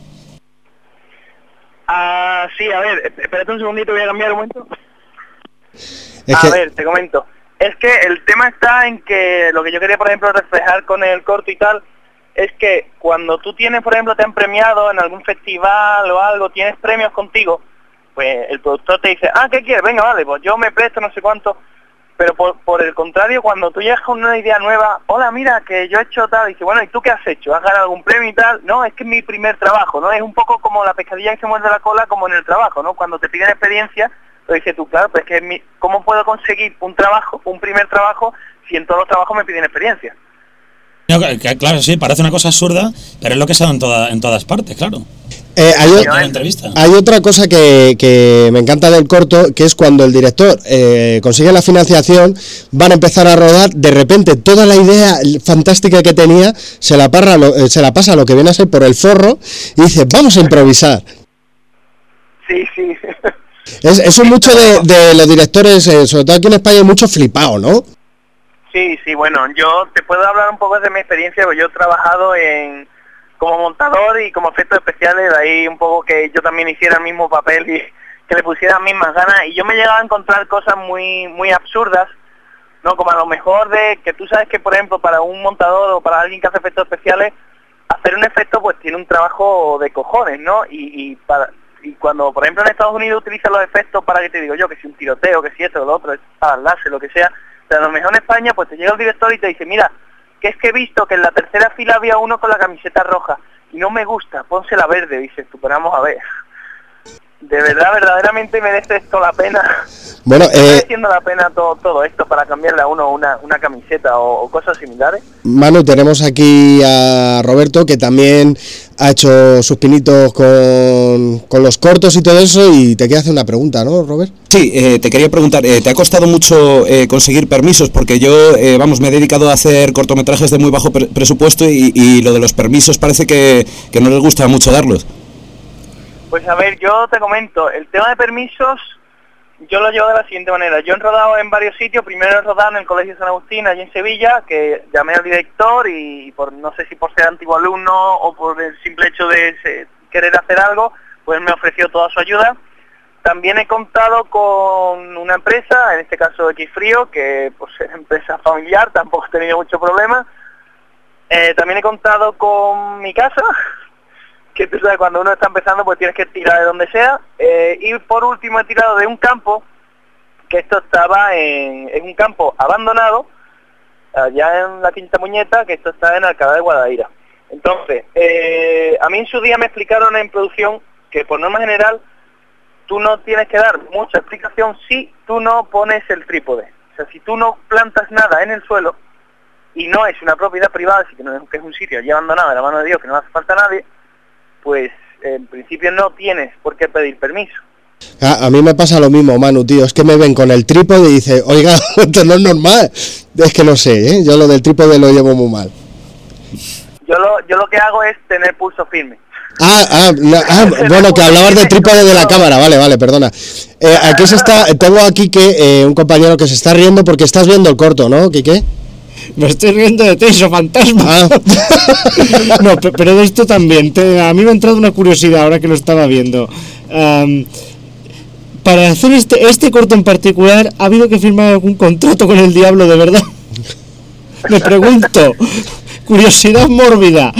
Ah, sí, a ver, esp- espérate un segundito, voy a cambiar un momento. Es a que- ver, te comento. Es que el tema está en que lo que yo quería, por ejemplo, reflejar con el corto y tal, es que cuando tú tienes, por ejemplo, te han premiado en algún festival o algo, tienes premios contigo, pues el productor te dice, ah, ¿qué quieres? Venga, vale, pues yo me presto no sé cuánto. Pero por, por el contrario, cuando tú llegas con una idea nueva, hola, mira, que yo he hecho tal, y dice, bueno, ¿y tú qué has hecho? ¿Has ganado algún premio y tal? No, es que es mi primer trabajo, ¿no? Es un poco como la pescadilla que se muerde la cola, como en el trabajo, ¿no? Cuando te piden experiencia, pues dices tú, claro, pues es que es mi, ¿cómo puedo conseguir un trabajo, un primer trabajo, si en todos los trabajos me piden experiencia? No, que- que, claro, sí, parece una cosa absurda, pero es lo que se da en, toda, en todas partes, claro. Eh, hay, o- En la entrevista. hay otra cosa que, que me encanta del corto, que es cuando el director eh, consigue la financiación, van a empezar a rodar, de repente toda la idea fantástica que tenía se la, parra, lo- eh, se la pasa lo que viene a ser por el forro y dice, vamos a improvisar. Sí, sí. Es, eso es mucho de, de los directores, eh, sobre todo aquí en España, hay mucho flipado, ¿no? Sí, sí, bueno, yo te puedo hablar un poco de mi experiencia, porque yo he trabajado en como montador y como efectos especiales, de ahí un poco que yo también hiciera el mismo papel y que le pusiera las mismas ganas, y yo me llegaba a encontrar cosas muy muy absurdas, ¿no? Como a lo mejor de que tú sabes que, por ejemplo, para un montador o para alguien que hace efectos especiales, hacer un efecto pues tiene un trabajo de cojones, ¿no? Y, y para Y cuando, por ejemplo, en Estados Unidos utilizan los efectos para que te digo yo, que si un tiroteo, que si esto, lo otro, para láser, lo que sea, pero a lo mejor en España pues te llega el director y te dice, mira, que es que he visto que en la tercera fila había uno con la camiseta roja y no me gusta, pónsela verde, dices tú, pero vamos a ver. De verdad, verdaderamente merece esto la pena. Bueno, ¿Está eh, mereciendo la pena todo, todo esto para cambiarle a uno una, una camiseta o, o cosas similares? Manu, tenemos aquí a Roberto, que también ha hecho sus pinitos con, con los cortos y todo eso, y te quiere hacer una pregunta, ¿no, Robert? Sí, eh, te quería preguntar, eh, ¿te ha costado mucho eh, conseguir permisos? Porque yo, eh, vamos, me he dedicado a hacer cortometrajes de muy bajo pre presupuesto y, y lo de los permisos parece que, que no les gusta mucho darlos. Pues a ver, yo te comento, el tema de permisos yo lo llevo de la siguiente manera. Yo he rodado en varios sitios, primero he rodado en el Colegio San Agustín, allí en Sevilla, que llamé al director y por no sé si por ser antiguo alumno o por el simple hecho de se, querer hacer algo, pues me ofreció toda su ayuda. También he contado con una empresa, en este caso Xfrío, que pues es empresa familiar, tampoco he tenido mucho problema. Eh, también he contado con mi casa, que tú sabes, cuando uno está empezando pues tienes que tirar de donde sea, eh, y por último he tirado de un campo, que esto estaba en, en un campo abandonado, allá en la Quinta Muñeta, que esto está en Alcalá de Guadaira. Entonces, eh, a mí en su día me explicaron en producción que por norma general tú no tienes que dar mucha explicación si tú no pones el trípode. O sea, si tú no plantas nada en el suelo, y no es una propiedad privada, sino que es un sitio allí abandonado de la mano de Dios, que no hace falta a nadie, pues en principio no tienes por qué pedir permiso. A, a mí me pasa lo mismo, Manu, tío, es que me ven con el trípode y dice, oiga, esto no es normal. Es que no sé, ¿eh? Yo lo del trípode lo llevo muy mal. Yo lo, yo lo que hago es tener pulso firme. Ah, ah, no, ah bueno, que hablabas del trípode de la cámara, vale, vale, perdona. Eh, aquí se está, tengo aquí que eh, un compañero que se está riendo porque estás viendo el corto, ¿no, Quique? Me estoy riendo de ti, eso fantasma. Ah. No, pero de esto también. Te, a mí me ha entrado una curiosidad ahora que lo estaba viendo. Um, para hacer este este corto en particular, ¿ha habido que firmar algún contrato con el diablo de verdad? Me pregunto. Curiosidad mórbida.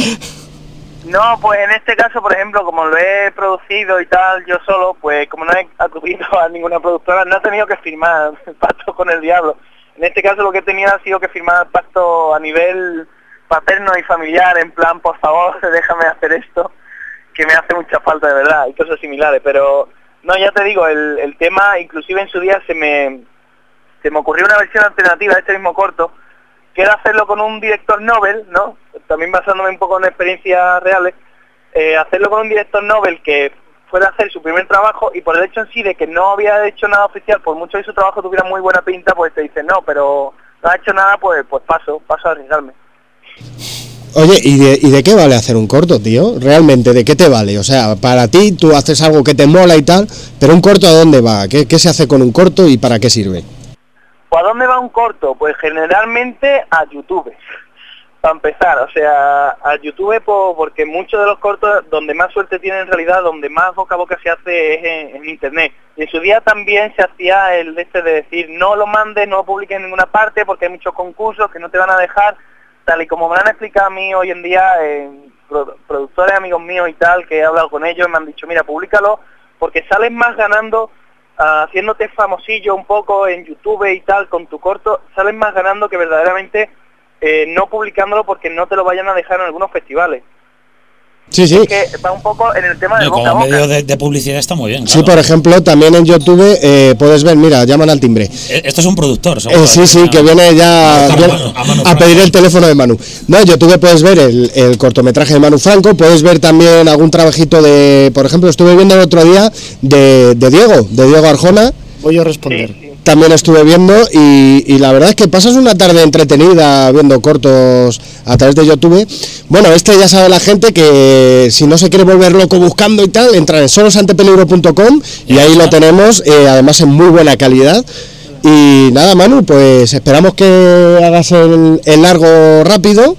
No, pues en este caso, por ejemplo, como lo he producido y tal, yo solo, pues como no he acudido a ninguna productora, no he tenido que firmar el pacto con el diablo. En este caso lo que he tenido ha sido que firmar pacto a nivel paterno y familiar, en plan, por favor, déjame hacer esto, que me hace mucha falta de verdad, y cosas similares. Pero, no, ya te digo, el, el tema, inclusive en su día se me, se me ocurrió una versión alternativa de este mismo corto, que era hacerlo con un director Nobel, ¿no? También basándome un poco en experiencias reales, eh, hacerlo con un director Nobel que fuera a hacer su primer trabajo, y por el hecho en sí de que no había hecho nada oficial, por mucho que su trabajo tuviera muy buena pinta, pues te dicen no, pero no ha hecho nada, pues pues paso, paso a arriesgarme. Oye, ¿y de, ¿y de qué vale hacer un corto, tío? Realmente, ¿de qué te vale? O sea, para ti, tú haces algo que te mola y tal, pero un corto, ¿a dónde va? ¿Qué, qué se hace con un corto y para qué sirve? ¿Pues a dónde va un corto? Pues generalmente a YouTube. Para empezar, o sea, a YouTube por, porque muchos de los cortos donde más suerte tienen en realidad, donde más boca a boca se hace es en, en internet. Y en su día también se hacía el de este de decir no lo mandes, no lo publiques en ninguna parte porque hay muchos concursos que no te van a dejar, tal y como me lo han explicado a mí hoy en día, eh, pro, productores amigos míos y tal, que he hablado con ellos, me han dicho, mira, públicalo porque sales más ganando, uh, haciéndote famosillo un poco en YouTube y tal, con tu corto, sales más ganando que verdaderamente Eh, no publicándolo porque no te lo vayan a dejar en algunos festivales. Sí, sí. Es que va un poco en el tema de no, boca a como boca. medio de, de publicidad está muy bien. Claro. Sí, por ejemplo, también en YouTube eh, puedes ver, mira, llaman al timbre. Esto es un productor, Eh, sí, sí, que viene ya a, viene Manu, a, Manu a pedir el teléfono de Manu. No, en YouTube puedes ver el, el cortometraje de Manu Franco, puedes ver también algún trabajito de, por ejemplo, estuve viendo el otro día de, de Diego, de Diego Arjona. Voy a responder. Sí, sí. También estuve viendo y, y la verdad es que pasas una tarde entretenida viendo cortos a través de YouTube. Bueno, este ya sabe la gente que si no se quiere volver loco buscando y tal, entra en solo sante peligro punto com y ahí lo tenemos, eh, además en muy buena calidad. Y nada, Manu, pues esperamos que hagas el, el largo rápido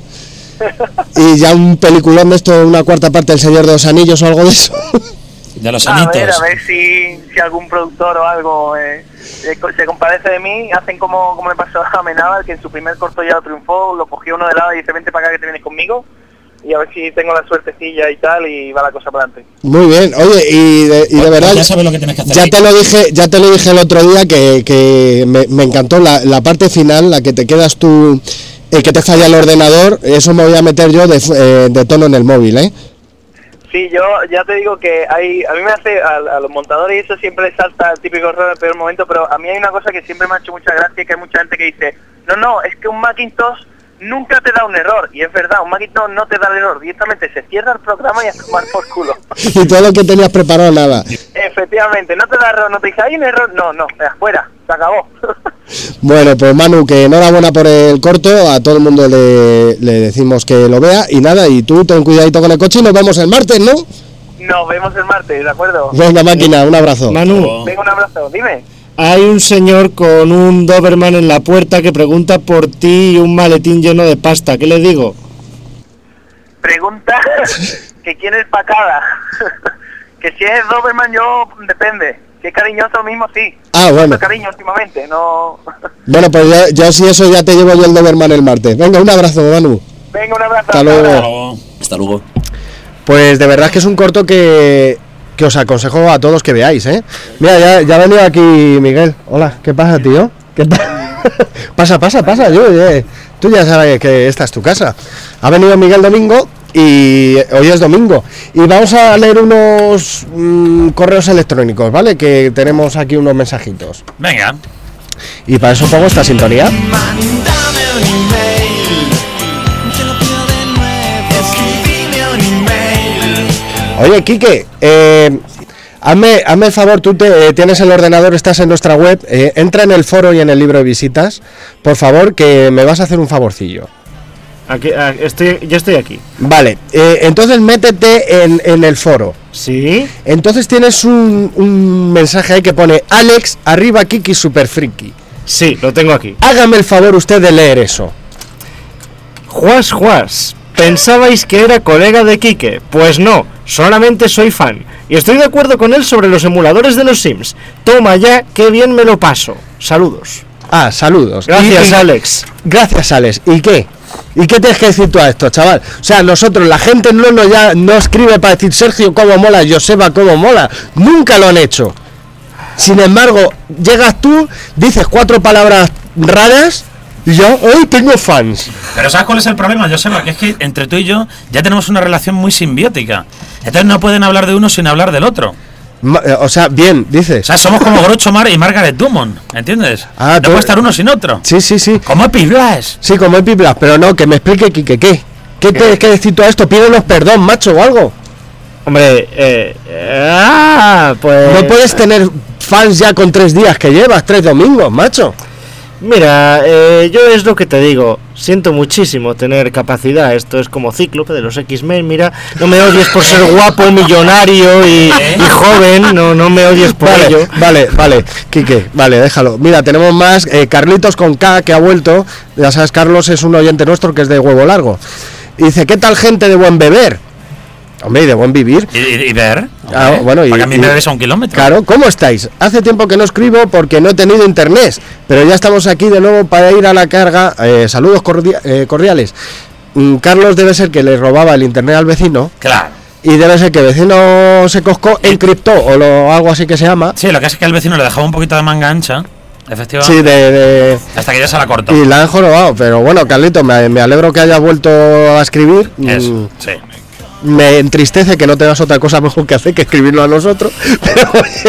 y ya un peliculón de esto, una cuarta parte del Señor de los Anillos o algo de eso. De los A anitos. ver, a ver si, si algún productor o algo eh, se compadece de mí, hacen como, como le pasó a Amenábal, que en su primer corto ya lo triunfó, lo cogió uno de lado y dice, vente para acá que te vienes conmigo. y a ver si tengo la suertecilla y tal y va la cosa para adelante. Muy bien, oye, y de, y de verdad, ya sabes lo que tienes que hacer. ya te lo dije, ya te lo dije el otro día que, que me, me encantó la, la parte final, la que te quedas tú, eh, que te falla el ordenador, eso me voy a meter yo de, eh, de tono en el móvil, ¿eh? Sí, yo ya te digo que hay, a mí me hace, a, a los montadores y eso siempre les salta el típico error en el peor momento, pero a mí hay una cosa que siempre me ha hecho mucha gracia, que hay mucha gente que dice, no, no, es que un Macintosh nunca te da un error, y es verdad, un Macintosh no te da el error, directamente se cierra el programa y a tomar por culo. Y todo lo que tenías preparado, nada. Efectivamente, no te da error, no te dice, hay un error, no, no, afuera, se acabó. Bueno, pues Manu, que enhorabuena por el corto, a todo el mundo le, le decimos que lo vea, y nada, y tú ten cuidadito con el coche y nos vemos el martes, ¿no? Nos vemos el martes, ¿de acuerdo? Venga, máquina, un abrazo. Manu, Venga, un abrazo, dime. hay un señor con un Doberman en la puerta que pregunta por ti y un maletín lleno de pasta. ¿Qué le digo? Pregunta que quién es pacada. Que si es Doberman yo, depende. Que es cariñoso mismo, sí. Ah, bueno. Cariño últimamente, no... Bueno, pues ya, ya si eso ya te llevo yo el Doberman el martes. Venga, un abrazo, Manu. Venga, un abrazo. Hasta luego. Hasta luego. Hasta luego. Pues de verdad que es un corto que, que os aconsejo a todos que veáis, ¿eh? Mira, ya, ya ha venido aquí Miguel. Hola, ¿qué pasa, tío? ¿Qué pa- pasa, pasa, pasa. Yo, eh, tú ya sabes que esta es tu casa. Ha venido Miguel Domingo y hoy es domingo. Y vamos a leer unos mm, correos electrónicos, ¿vale? Que tenemos aquí unos mensajitos. Venga. Y para eso pongo esta sintonía. Oye, Quique, eh, hazme, hazme el favor, tú te, eh, tienes el ordenador, estás en nuestra web, eh, entra en el foro y en el libro de visitas, por favor, que me vas a hacer un favorcillo. Aquí, ah, estoy, ya estoy aquí. Vale, eh, entonces métete en, en el foro. ¿Sí? Entonces tienes un, un mensaje ahí que pone Alex, arriba Kiki Super Friki. Sí, lo tengo aquí. Hágame el favor usted de leer eso. Juas, Juas, ¿pensabais que era colega de Quique? Pues no, solamente soy fan. Y estoy de acuerdo con él sobre los emuladores de los Sims. Toma ya, qué bien me lo paso. Saludos. Ah, saludos. Gracias, Y- y- Alex. Gracias, Alex. ¿Y qué? ¿Y qué tienes que decir tú a esto, chaval? O sea, nosotros, la gente no, no, ya, no escribe para decir Sergio cómo mola, Joseba cómo mola. Nunca lo han hecho. Sin embargo, llegas tú, dices cuatro palabras raras y ya, hoy tengo fans. Pero ¿sabes cuál es el problema, Joseba? Que es que entre tú y yo ya tenemos una relación muy simbiótica. Entonces no pueden hablar de uno sin hablar del otro. Ma- eh, O sea, bien, O dices. sea, somos como Groucho Marx y Margaret Dumont, ¿entiendes? Ah, no tú- puede estar uno sin otro. Sí, sí, sí. Como Epi Blas. Sí, como el Piplas, pero no, que me explique, Quique, ¿qué? ¿Qué tienes que decir tú a esto? Pídenos perdón, macho, o algo. Hombre, eh, eh, ah, pues... No puedes tener fans ya con tres días que llevas, tres domingos, macho. Mira, eh, yo es lo que te digo. Siento muchísimo tener capacidad. Esto es como Cíclope de los X-Men. Mira, no me odies por ser guapo, millonario y, y joven. No, no me odies por Vale, ello. vale, vale, Quique, vale, déjalo. Mira, tenemos más, eh, Carlitos con K, que ha vuelto. Ya sabes, Carlos es un oyente nuestro que es de Huevo Largo. Y dice, ¿qué tal gente de buen beber? Hombre, y de buen vivir. Y, y- y ver. Ah, hombre, bueno, y- para que a mí y- me ves a un kilómetro. Claro, ¿cómo estáis? Hace tiempo que no escribo porque no he tenido internet, pero ya estamos aquí de nuevo para ir a la carga. Eh, saludos cordia- eh, cordiales. Mm, Carlos debe ser que le robaba el internet al vecino Claro. y debe ser que el vecino se coscó, encriptó o lo, algo así que se llama. Sí, lo que es que al vecino le dejaba un poquito de manga ancha. Efectivamente. Sí, de, de- Hasta que ya se la cortó. y la han jorobado, pero bueno, Carlito, me, me alegro que haya vuelto a escribir. Eso, Mm, sí. Me entristece que no tengas otra cosa mejor que hacer que escribirlo a nosotros, pero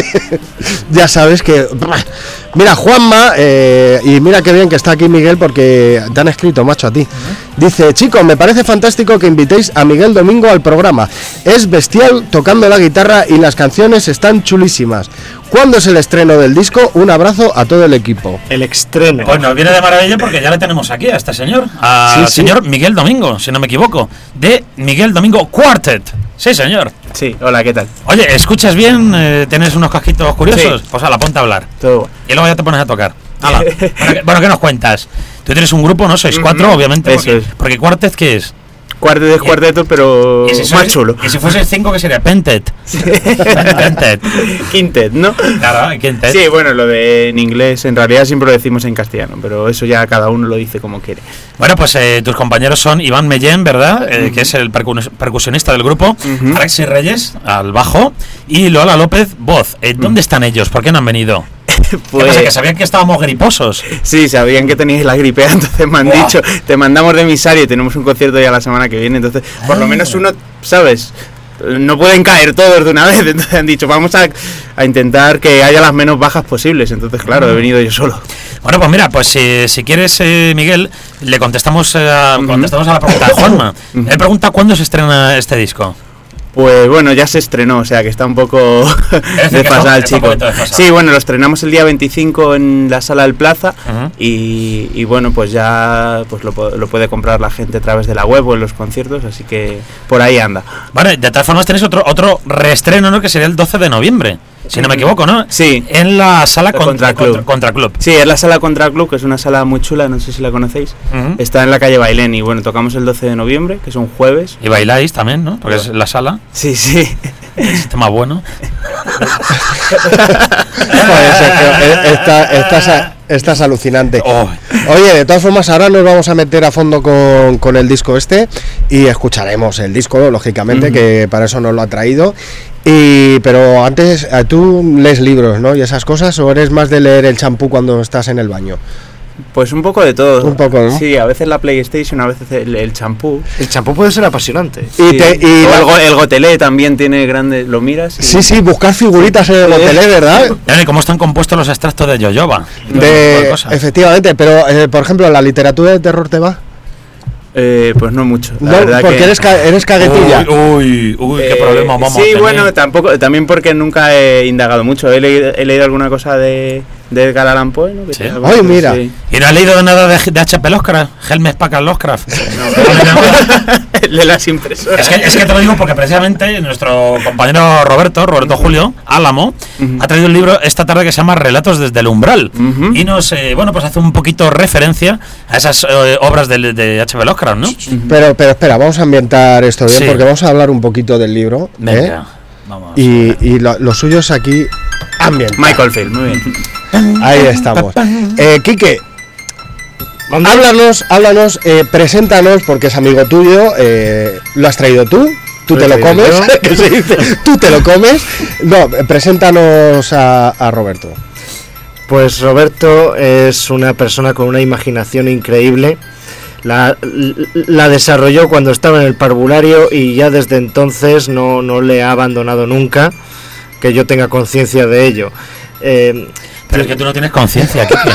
ya sabes que... Mira, Juanma, eh, y mira qué bien que está aquí Miguel porque te han escrito, macho, a ti. Dice, chicos, me parece fantástico que invitéis a Miguel Domingo al programa. Es bestial tocando la guitarra y las canciones están chulísimas. ¿Cuándo es el estreno del disco? Un abrazo a todo el equipo. El extremo. Pues nos viene de maravilla porque ya le tenemos aquí a este señor. Al Sí, sí. señor Miguel Domingo, si no me equivoco. De Miguel Domingo Quartet. Sí, señor. Sí, hola, ¿qué tal? Oye, ¿escuchas bien? Eh, ¿Tienes unos casquitos curiosos? Sí. Pues ala, ponte a hablar. Todo bueno. Y luego ya te pones a tocar. Ala. Bueno, ¿qué- bueno, ¿qué nos cuentas? Tú tienes un grupo, ¿no? Sois cuatro, obviamente. Eso Porque, es. porque Quartet, ¿qué es? cuartetos, cuartetos, pero ¿Y si más sois- chulo. Y si fuese cinco, ¿qué sería? Pentet. Pentet. Quintet, ¿no? Claro, quintet. Sí, bueno, lo de en inglés, en realidad siempre lo decimos en castellano, pero eso ya cada uno lo dice como quiere. Bueno, pues eh, tus compañeros son Iván Mellén, ¿verdad? Eh, que es el percu- percusionista del grupo, Ujú. Alexis Reyes, al bajo, y Lola López, voz. Eh, ¿Dónde están ellos? ¿Por qué no han venido? ¿Qué Pues pasa? ¿Que sabían que estábamos griposos? sí, sabían que teníais la gripe, entonces me han Buah. dicho, te mandamos de emisario y tenemos un concierto ya la semana que viene, entonces por lo Ah. menos uno, ¿sabes? No pueden caer todos de una vez, entonces han dicho, vamos a, a intentar que haya las menos bajas posibles, entonces claro, he venido yo solo. Bueno, pues mira, pues si, si quieres, eh, Miguel, le contestamos, eh, a- Ujú. contestamos a la pregunta de Juanma. Ujú. Él pregunta cuándo se estrena este disco. Pues bueno, ya se estrenó, o sea que está un poco decir, que desfasado está- el está un chico. poquito desfasado. Sí, bueno, lo estrenamos el día veinticinco en la Sala del Plaza Ujú. y, y bueno, pues ya pues lo, po- lo puede comprar la gente a través de la web o en los conciertos, así que por ahí anda. Vale, de todas formas tenéis otro otro reestreno, ¿no? Que sería el doce de noviembre, si no me equivoco, ¿no? Sí. En la sala El con- Contraclub. contra, Contraclub. Sí, es la Sala Contra Club, que es una sala muy chula, no sé si la conocéis. Ujú. Está en la calle Bailén y bueno, tocamos el doce de noviembre, que es un jueves. Y bailáis también, ¿no? Porque es la sala, Sí, sí. el sistema bueno. Joder, Sergio, eh, está- estás, a- estás alucinante. Oh. Oye, de todas formas, ahora nos vamos a meter a fondo con, con el disco este y escucharemos el disco, lógicamente, Ujú. que para eso nos lo ha traído. Y, pero antes, eh, tú lees libros, ¿no? Y esas cosas, ¿o eres más de leer el champú cuando estás en el baño? Pues un poco de todo. Un poco, ¿no? Sí, a veces la PlayStation, a veces el, el champú. El champú puede ser apasionante. Y, Sí. te, y O la- el, go- el gotelé también tiene grande, lo miras. y- sí, sí, buscar figuritas en el hotel, ¿verdad? ¿Y cómo están compuestos los extractos de Yoyoba? De, Cosas. efectivamente, pero eh, por ejemplo, ¿la literatura de terror te va? Eh, pues no mucho. La No, verdad porque que- eres, ca- eres caguetilla. Uy, uy, uy, qué Eh, problema vamos a Sí, tener. bueno, tampoco, también porque nunca he indagado mucho. He leído, he leído alguna cosa de, de Edgar Allan Poe, ¿no? Que Sí. tiene Ay, alguna- mira. sí. ¿Y no has leído nada de, de H P Lovecraft? Helmut Packard Lovecraft. El de las impresoras. Es que, es que te lo digo porque precisamente nuestro compañero Roberto, Roberto Julio Álamo, Ujú. ha traído un libro esta tarde que se llama Relatos desde el umbral. Ujú. Y nos, eh, bueno, pues hace un poquito referencia a esas eh, obras de, de H P Lovecraft, ¿no? Pero, pero espera, vamos a ambientar esto bien Sí. porque vamos a hablar un poquito del libro. ¿eh? Venga, vamos. Y, y lo, lo suyo es aquí ambientar. Michael Field, muy bien. Ahí estamos. Eh, Quique, háblanos, háblanos, eh, preséntanos, porque es amigo tuyo, eh, lo has traído tú, tú Lo te he lo traído comes, yo. que se dice, tú te lo comes. No, eh, preséntanos a, a Roberto. Pues Roberto es una persona con una imaginación increíble. La, la desarrolló cuando estaba en el parvulario y ya desde entonces no, no le ha abandonado nunca, que yo tenga conciencia de ello. Eh, Pero es que tú no tienes conciencia, Kike.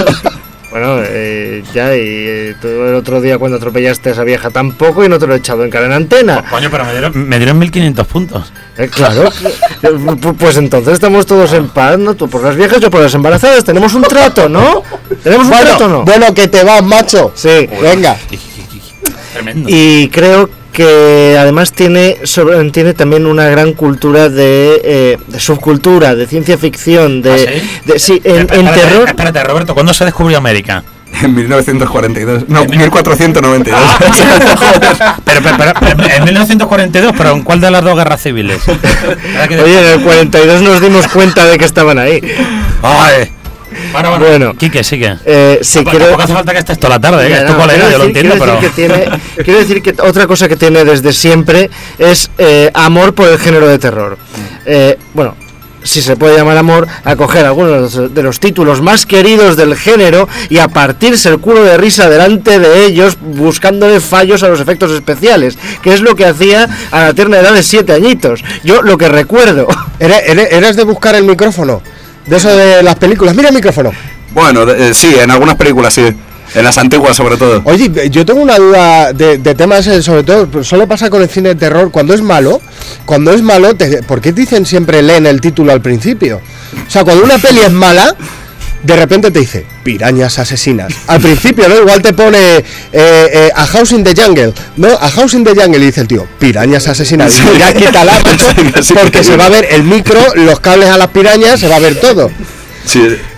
Bueno, eh, ya, y eh, tú el otro día cuando atropellaste a esa vieja tampoco y no te lo he echado en cara en antena. Coño, pero me dieron, me dieron mil quinientos puntos. Eh, claro, eh, pu- pues entonces estamos todos en paz, ¿no? Tú por las viejas, yo por las embarazadas, tenemos un trato, ¿no? ¿Tenemos un trato o Bueno, no? bueno, que te vas, macho. Sí. Venga. Tremendo. Y creo que además tiene, sobre, tiene también una gran cultura de, eh, de subcultura, de ciencia ficción, de... ¿Ah, sí? de- sí, en, en Espérate, terror... Espérate, Roberto, ¿cuándo se descubrió América? En mil novecientos cuarenta y dos. No, mil cuatrocientos noventa y dos. pero, pero, pero, pero en mil novecientos cuarenta y dos, pero ¿en cuál de las dos guerras civiles? Ahora que- Oye, en el cuarenta y dos nos dimos cuenta de que estaban ahí. Ay. Bueno, bueno, Bueno. Quique, sigue. Eh, sí, Tampoco creo... hace falta que estés toda la tarde, ¿eh? que es tu No, colega, quiero yo lo decir- entiendo, quiero pero... decir que tiene, quiero decir que otra cosa que tiene desde siempre es eh, amor por el género de terror. Eh, bueno, si se puede llamar amor, a coger algunos de los- de los títulos más queridos del género y a partirse el culo de risa delante de ellos buscándole fallos a los efectos especiales, que es lo que hacía a la tierna edad de siete añitos. Yo lo que recuerdo... ¿Eres, eres- eres de buscar el micrófono? De eso de las películas. Mira el micrófono. Bueno, de- eh, sí, en algunas películas sí. En las antiguas sobre todo. Oye, yo tengo una duda de, de temas, eh, sobre todo, pues, solo pasa con el cine de terror, cuando es malo, cuando es malo, te- ¿por qué dicen siempre leen el título al principio? O sea, cuando una peli es mala, de repente te dice, pirañas asesinas. Al principio, ¿no? Igual te pone eh, eh, A House in the Jungle, ¿no? A House in the Jungle, y dice el tío, pirañas asesinas. Sí. Y ya quítala, macho, Sí, sí. porque se va a ver el micro, los cables a las pirañas, se va a ver todo. Sí.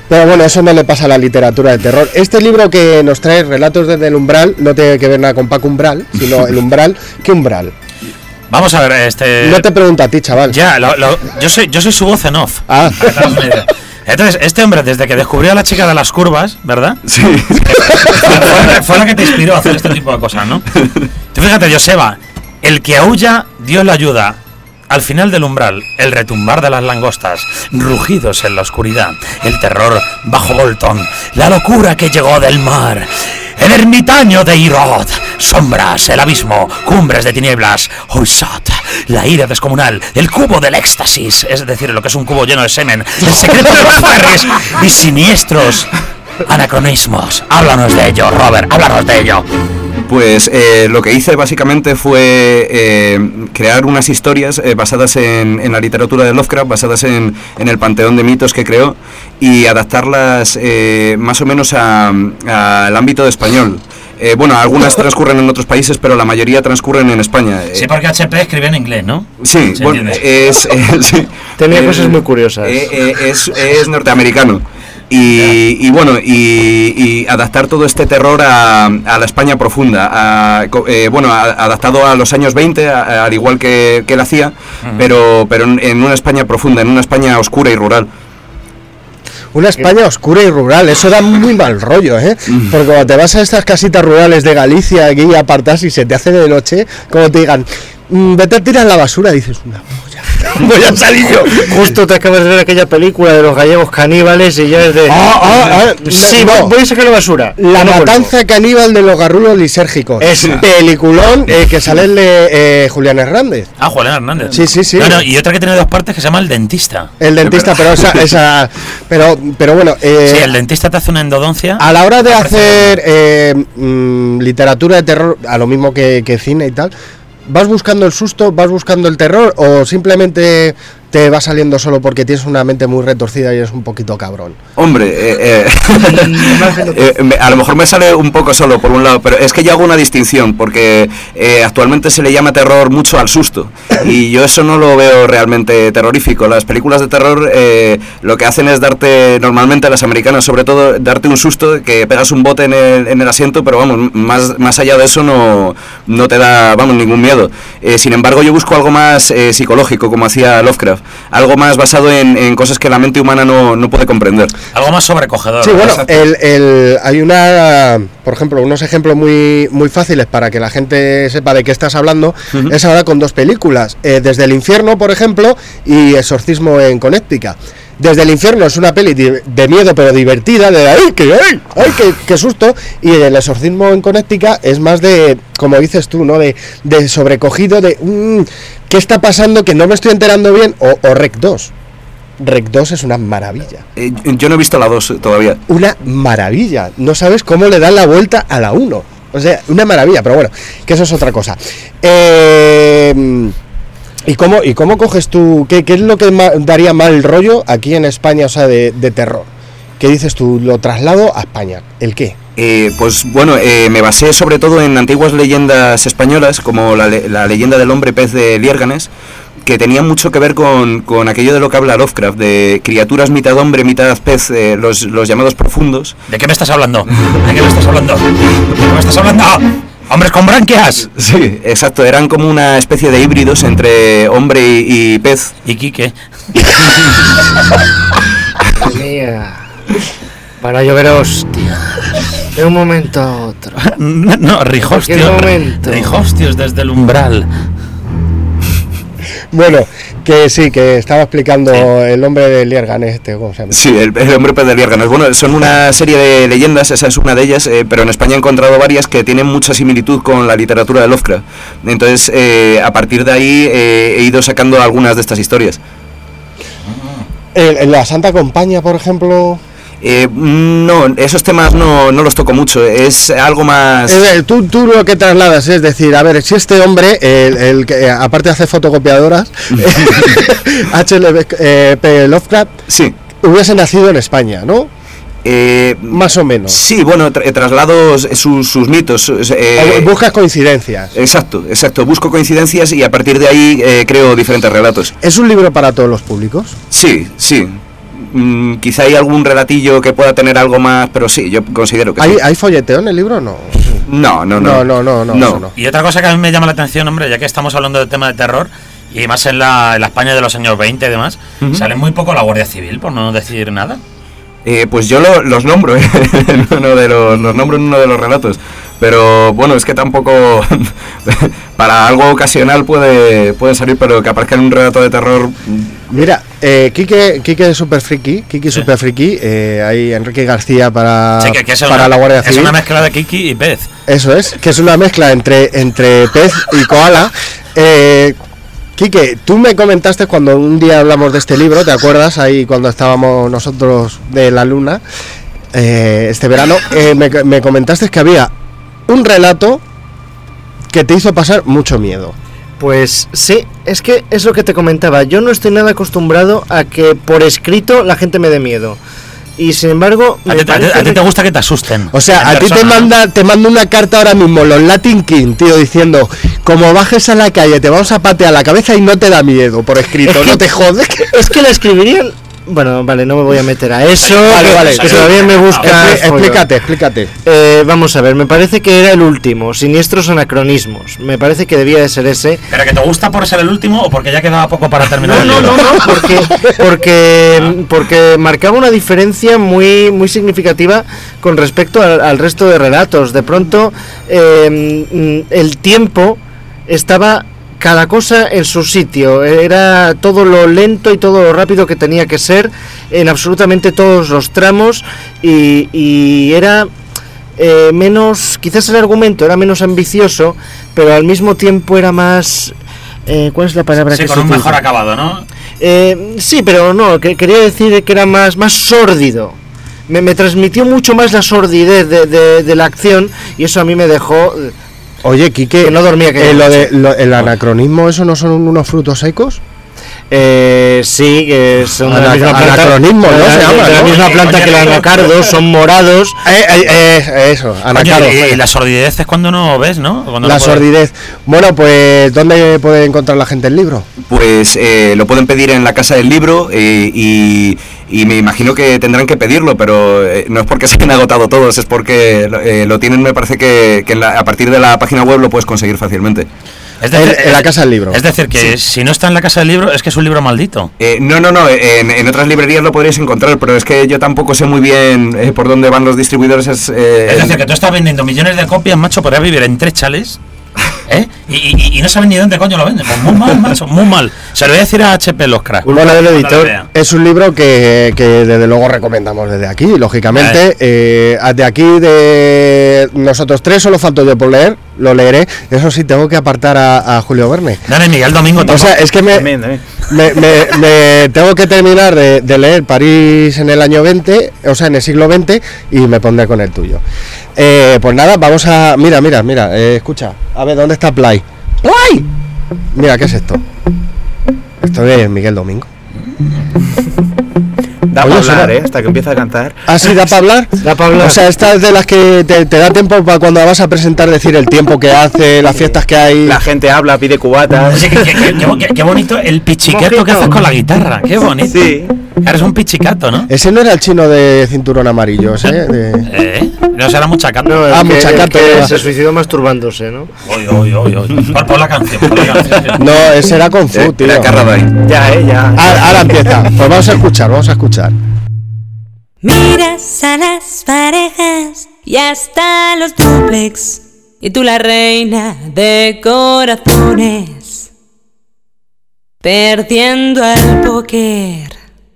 Pero bueno, eso no le pasa a la literatura de terror. Este libro que nos trae, Relatos desde el Umbral, no tiene que ver nada con Paco Umbral, sino el Umbral. ¿Qué umbral? Vamos a ver, este... No te pregunto a ti, chaval. Ya, lo, lo, yo, soy, yo soy su voz en off. Ah. Entonces, este hombre, desde que descubrió a la chica de las curvas, ¿verdad? Sí. Fue, fue la que te inspiró a hacer este tipo de cosas, ¿no? Tú fíjate, Joseba, el que aúlla, Dios le ayuda. Al final del umbral, el retumbar de las langostas, rugidos en la oscuridad, el terror bajo Bolton, la locura que llegó del mar, el ermitaño de Irod, sombras, el abismo, cumbres de tinieblas, Hoysot, la ira descomunal, el cubo del éxtasis, es decir, lo que es un cubo lleno de semen, el secreto de los ferries y siniestros anacronismos. Háblanos de ello, Robert, háblanos de ello. Pues eh, lo que hice básicamente fue eh, crear unas historias eh, basadas en, en la literatura de Lovecraft, basadas en, en el panteón de mitos que creó, y adaptarlas eh, más o menos al ámbito de español. Eh, bueno, algunas transcurren en otros países, pero la mayoría transcurren en España. Sí, porque H P escribe en inglés, ¿no? Sí, bueno, es, eh, sí. Tenía eh, cosas muy curiosas. Eh, eh, es, es norteamericano. Y, y bueno, y, y adaptar todo este terror a, a la España profunda, a, eh, bueno, a, adaptado a los años veinte, a, al igual que, que él hacía, uh-huh. pero, pero en, en una España profunda, en una España oscura y rural. Una España oscura y rural, eso da muy mal rollo, ¿eh? Porque cuando te vas a estas casitas rurales de Galicia, aquí apartas y se te hace de noche, como te digan, mmm, vete a tirar la basura, dices, una polla. Voy a salir yo. Justo te acabas de ver aquella película de los gallegos caníbales y ya es de... Ah, ah, ah, sí, no. voy a sacar la basura. La no matanza vuelvo. Caníbal de los garrulos lisérgicos. Es peliculón eh, que sale el de eh, Julián Hernández. Ah, Julián Hernández. Sí, sí, sí. No, no, y otra que tiene dos partes que se llama El Dentista. El Dentista, pero esa... esa pero, pero bueno... Eh, sí, el dentista te hace una endodoncia. A la hora de hacer eh, mmm, literatura de terror, a lo mismo que, que cine y tal... ¿Vas buscando el susto, vas buscando el terror o simplemente te va saliendo solo porque tienes una mente muy retorcida y eres un poquito cabrón? Hombre, eh, eh, eh, me, a lo mejor me sale un poco solo por un lado, pero es que yo hago una distinción porque eh, actualmente se le llama terror mucho al susto y yo eso no lo veo realmente terrorífico. Las películas de terror eh, lo que hacen es darte, normalmente las americanas sobre todo, darte un susto, que pegas un bote en el, en el asiento, pero vamos, más, más allá de eso no, no te da, vamos, ningún miedo. Eh, sin embargo, yo busco algo más eh, psicológico, como hacía Lovecraft. Algo más basado en, en cosas que la mente humana no, no puede comprender. Algo más sobrecogedor. Sí, bueno, el, el, hay una, por ejemplo, unos ejemplos muy, muy fáciles para que la gente sepa de qué estás hablando, uh-huh. es ahora con dos películas, eh, Desde el Infierno, por ejemplo, y Exorcismo en Connecticut. Desde el Infierno es una peli de miedo pero divertida, de ¡ay, qué, ay, ay, qué, qué susto! Y El Exorcismo en Connecticut es más de, como dices tú, ¿no? De, de sobrecogido, de mmm, ¿qué está pasando? Que no me estoy enterando bien. O, o Rec dos. Rec dos es una maravilla. Eh, yo no he visto la dos todavía. Una maravilla. No sabes cómo le dan la vuelta a la uno. O sea, una maravilla, pero bueno, que eso es otra cosa. Eh... ¿Y cómo, ¿Y cómo coges tú? ¿Qué, qué es lo que ma- daría mal rollo aquí en España, o sea, de, de terror? ¿Qué dices tú? Lo traslado a España. ¿El qué? Eh, pues bueno, eh, me basé sobre todo en antiguas leyendas españolas, como la, la leyenda del hombre pez de Liérganes, que tenían mucho que ver con, con aquello de lo que habla Lovecraft, de criaturas mitad hombre, mitad pez, eh, los, los llamados profundos. ¿De qué me estás hablando? ¿De qué me estás hablando? ¿De qué me estás hablando? ¡Hombres con branquias! Sí, exacto, eran como una especie de híbridos entre hombre y, y pez. ¿Y Quique? Mía, para llover hostias, de un momento a otro. No, no rijostios, rijostios desde el umbral. Bueno, que sí, que estaba explicando sí. El hombre de Liérganes, este, ¿cómo se llama? Sí, el, el hombre pez de Liérganes. Bueno, son una serie de leyendas, esa es una de ellas, eh, pero en España he encontrado varias que tienen mucha similitud con la literatura de Lovecraft. Entonces, eh, a partir de ahí eh, he ido sacando algunas de estas historias. ¿En la Santa Compañía, por ejemplo? Eh, no, esos temas no, no los toco mucho, es algo más... Eh, tú, tú lo que trasladas es decir, a ver, si este hombre, el, el que eh, aparte hace fotocopiadoras, H L P Lovecraft, sí, hubiese nacido en España, ¿no? Eh, más o menos. Sí, bueno, tra- traslado sus, sus mitos. Eh, buscas coincidencias. Exacto, exacto. Busco coincidencias y a partir de ahí eh, creo diferentes relatos. ¿Es un libro para todos los públicos? Sí, sí. mm, quizá hay algún relatillo que pueda tener algo más, pero sí, yo considero que ¿Hay, sí. ¿Hay folleteo en el libro o no? No, no, no. No, no, no, no, No. eso no. Y otra cosa que a mí me llama la atención, hombre, ya que estamos hablando del tema de terror, y más en la, en la España de los años veinte y demás, Ujú. sale muy poco la Guardia Civil, por no decir nada. Eh, pues yo lo- los nombro, ¿eh? en uno de los, los nombro en uno de los relatos. Pero bueno, es que tampoco para algo ocasional puede, puede salir, pero que aparezca en un relato de terror. Mira, eh, Quique, Quique Super Friki, Quique Super Friki, eh, hay Enrique García para, Sí, que, que es, para una, la Guardia es Civil. una mezcla de Kiki y Pez. Eso es, que es una mezcla entre, entre pez y koala. Eh, Quique, tú me comentaste cuando un día hablamos de este libro, ¿te acuerdas? Ahí cuando estábamos nosotros de la luna, eh, este verano, eh, me, me comentaste que había un relato que te hizo pasar mucho miedo. Pues sí, es que es lo que te comentaba. Yo no estoy nada acostumbrado a que por escrito la gente me dé miedo. Y sin embargo, A me ti, a ti- parece a ti te que- gusta que te asusten. O sea, en a ti te persona, ¿no? manda, te manda una carta ahora mismo los Latin King, tío, diciendo, como bajes a la calle te vamos a patear la cabeza y no te da miedo por escrito, Es que- no te jodes. es que la escribirían. Bueno, vale, no me voy a meter a eso. Vale, vale, que sí. todavía me busca. Expli- follo. explícate, explícate. Eh, vamos a ver, me parece que era el último, Siniestros Anacronismos. Me parece que debía de ser ese. ¿Pero que te gusta por ser el último o porque ya quedaba poco para terminar No, el no, libro? no, no, porque, porque, porque marcaba una diferencia muy, muy significativa con respecto al, al resto de relatos. De pronto, eh, mm, el tiempo estaba cada cosa en su sitio. Era todo lo lento y todo lo rápido que tenía que ser en absolutamente todos los tramos y, y era eh, menos, quizás el argumento era menos ambicioso, pero al mismo tiempo era más... Eh, ¿Cuál es la palabra Sí, que con se un utiliza? mejor acabado, ¿no? Eh, sí, pero no, que, quería decir que era más, más sórdido. Me, me transmitió mucho más la sordidez de, de, de la acción y eso a mí me dejó... eh, Oye, Quique, Que no dormía aquella eh, lo de, noche. lo- el anacronismo, ¿eso no son unos frutos secos? Eh, sí, que son de la Ana- misma planta, anacronismo, ¿no? de la- Se llama, de la ¿no? misma Oye, planta oye, que el oye, anacardo, son morados. Eh, eh, eh, eso, anacardo. Oye, y, y la sordidez es cuando no ves, ¿no? Cuando La no puedes- sordidez. Bueno, pues, ¿dónde puede encontrar la gente el libro? Pues eh, lo pueden pedir en la Casa del Libro eh, y, y me imagino que tendrán que pedirlo, pero eh, no es porque se hayan agotado todos, es porque eh, lo tienen, me parece que, que en la- a partir de la página web lo puedes conseguir fácilmente. Es En- en la Casa del Libro. Es decir, que si no está en la Casa del Libro es que es un libro maldito. Eh, no, no, no, en, en otras librerías lo podréis encontrar, pero es que yo tampoco sé muy bien eh, por dónde van los distribuidores. Es, eh, Es decir, que tú estás vendiendo millones de copias, macho, podrías vivir en tres chales, ¿eh? Y, y- y no saben ni dónde coño lo venden. Pues muy mal, macho, muy mal. Se lo voy a decir a H P los cracks. Bueno, del Cuando editor. lo vea. Es un libro que, que desde luego recomendamos desde aquí, lógicamente. Eh, de aquí, de nosotros tres, solo falto yo por leer, lo leeré. Eso sí, tengo que apartar a, a Julio Verne. Dale, Miguel Domingo, O sea, es que me, También, también. me, me- me tengo que terminar de, de leer París en el año veinte, o sea, en el siglo veinte, y me pondré con el tuyo. Eh, pues nada, vamos a... Mira, mira, mira, eh, escucha. A ver, ¿dónde está Play? ¡Play! Mira, ¿qué es esto? Esto es Miguel Domingo. Da Oye, para hablar, suena- ¿eh? Hasta que empieza a cantar. ¿Ah, sí, da para hablar? Da pa' hablar. O sea, esta es de las que te, te da tiempo para cuando vas a presentar, decir el tiempo que hace, las fiestas que hay. La gente habla, pide cubatas. Oye, qué, qué- qué- qué- qué bonito el pichiqueto que Mojito. haces con la guitarra. Qué bonito. Sí. Eres un pichicato, ¿no? Ese no era el chino de cinturón amarillo, ¿sí? De- ¿Eh? No será mucha cato. No, el Ah, que, mucha el carta, que ¿verdad? se suicidó masturbándose, ¿no? Oy, oy, oy, oy. Por, por la canción, por la canción. No, ese era Kung Fu, eh, tío. era Carradine. Ya, eh, ya. Ahora, ahora empieza. Pues vamos a escuchar, vamos a escuchar. Miras a las parejas y hasta los duplex. Y tú la reina de corazones, perdiendo al póker.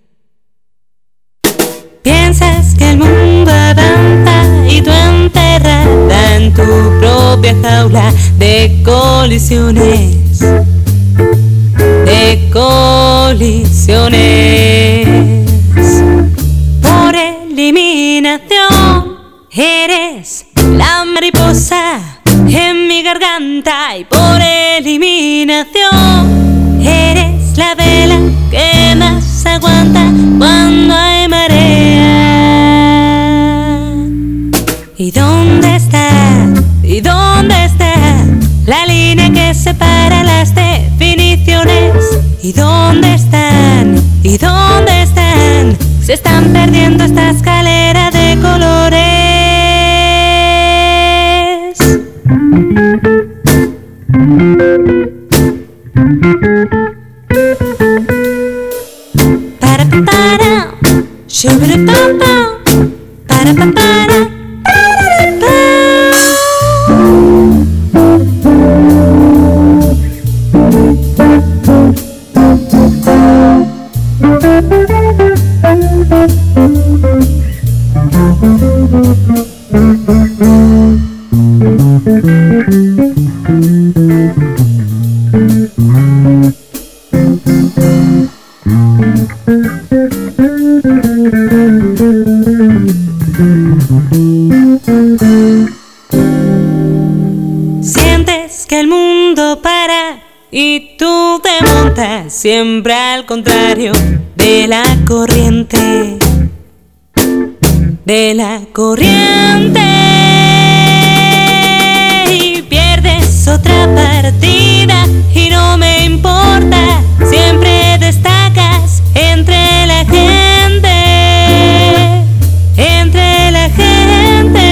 Piensas que el mundo avanza y tú enterrada en tu propia jaula de colisiones, de colisiones. Por eliminación eres la mariposa en mi garganta y por eliminación eres la vela que más aguanta cuando hay marea. ¿Y dónde está? ¿Y dónde está la línea que separa las definiciones? ¿Y dónde están? ¿Y dónde Para pa para, shubara pa pa, para pa para, para pa. Sientes que el mundo para y tú te montas siempre al contrario de la corriente, de la corriente, y pierdes otra partida y no me importa, siempre destacas entre la gente, entre la gente,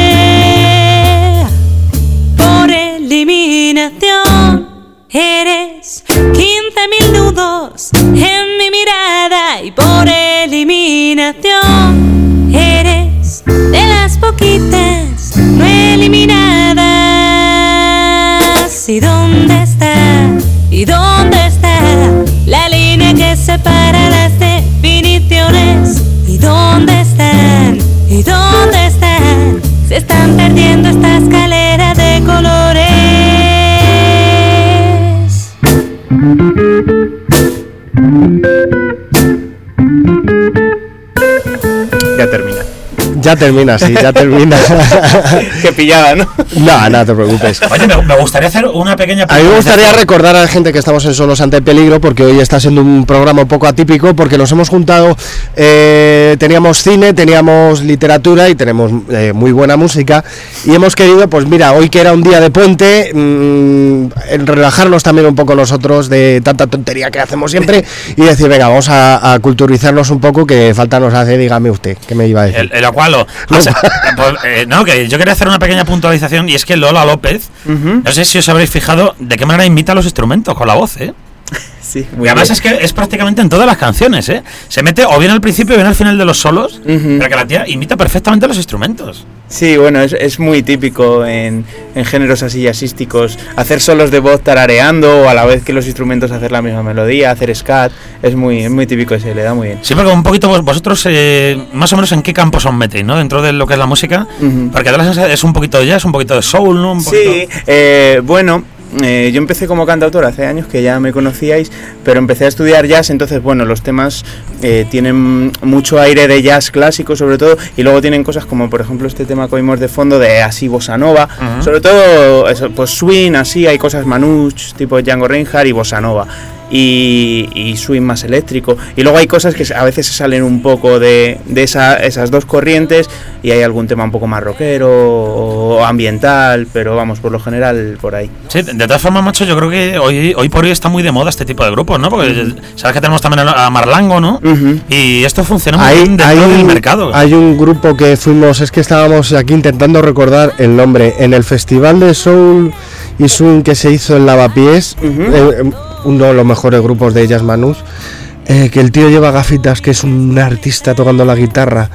por eliminación. Eres quince mil nudos en mi mirada y por eliminación eres de las poquitas no eliminadas. ¿Y dónde está? ¿Y dónde está la línea que separa las definiciones? ¿Y dónde están? ¿Y dónde están? Se están perdiendo esta escalera de colores. Ya termina. Ya termina, sí, ya termina. Qué pillada, ¿no? No, no te preocupes. Oye, me, me gustaría hacer una pequeña... A mí me gustaría recordar a la gente que estamos en Solos ante el Peligro, porque hoy está siendo un programa un poco atípico, porque nos hemos juntado, eh, teníamos cine, teníamos literatura y tenemos eh, muy buena música, y hemos querido, pues mira, hoy que era un día de puente, mmm, relajarnos también un poco nosotros de tanta tontería que hacemos siempre, y decir, venga, vamos a, a culturizarnos un poco, que falta nos hace, dígame usted, ¿qué me iba a decir? El, el Acualo. O sea, pues, eh, no, que yo quería hacer una pequeña puntualización, y es que Lola López, uh-huh. no sé si os habréis fijado de qué manera imita los instrumentos con la voz, ¿eh? Sí, y además es que es prácticamente en todas las canciones, ¿eh? Se mete o bien al principio o bien al final de los solos, uh-huh. pero que la tía imita perfectamente los instrumentos. Sí, bueno, es, es muy típico en, en géneros así jazzísticos hacer solos de voz tarareando o a la vez que los instrumentos hacer la misma melodía, hacer scat, es muy, es muy típico ese, le da muy bien. Sí, porque un poquito vos, vosotros eh, más o menos en qué campos os metéis, ¿no? Dentro de lo que es la música, uh-huh. porque es un poquito de jazz, un poquito de soul, ¿no? Un poquito... Sí, eh, bueno... Eh, yo empecé como cantautor hace años, que ya me conocíais, pero empecé a estudiar jazz, entonces bueno, los temas eh, tienen mucho aire de jazz clásico sobre todo, y luego tienen cosas como por ejemplo este tema que oímos de fondo de así bossa nova, uh-huh. sobre todo eso, pues swing, así hay cosas manouche tipo Django Reinhardt y bossa nova. Y, y swing más eléctrico, y luego hay cosas que a veces se salen un poco de, de esa, esas dos corrientes, y hay algún tema un poco más rockero o ambiental, pero vamos, por lo general por ahí. Sí, de todas formas, macho, yo creo que hoy hoy por hoy está muy de moda este tipo de grupos, ¿no? Porque uh-huh. sabes que tenemos también a Marlango, ¿no? Uh-huh. Y esto funciona muy hay, bien dentro hay del un, mercado. Hay un grupo que fuimos, es que estábamos aquí intentando recordar el nombre, en el festival de soul y swing que se hizo en Lavapiés, uh-huh. eh, uno de los mejores grupos de jazz manús, eh, que el tío lleva gafitas, que es un artista tocando la guitarra.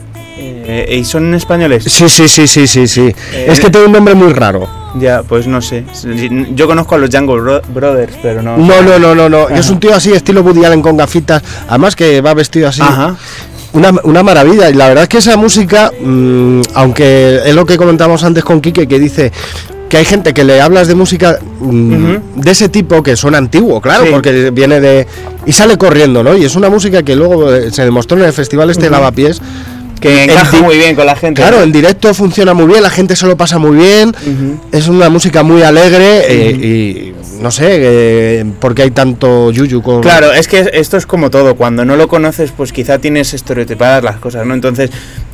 Eh, ¿Y son españoles? Sí, sí, sí, sí, sí, sí. Eh, es que tiene un nombre muy raro. Ya, pues no sé. Yo conozco a los Django Brothers, pero no... No, no, no, no, no. Es un tío así, estilo Woody Allen con gafitas, además que va vestido así. Ajá. Una, una maravilla, y la verdad es que esa música, mmm, aunque es lo que comentábamos antes con Quique, que dice... que hay gente que le hablas de música mmm, uh-huh. de ese tipo que suena antiguo, claro, sí. porque viene de... y sale corriendo, ¿no? Y es una música que luego eh, se demostró en el festival este uh-huh. Lavapiés, que encaja di- muy bien con la gente. Claro, ¿no? en directo funciona muy bien, la gente se lo pasa muy bien, uh-huh. es una música muy alegre uh-huh. eh, y no sé, eh, por qué hay tanto yuyu con... Claro, es que esto es como todo, cuando no lo conoces pues quizá tienes estereotipadas las cosas, ¿no? Entonces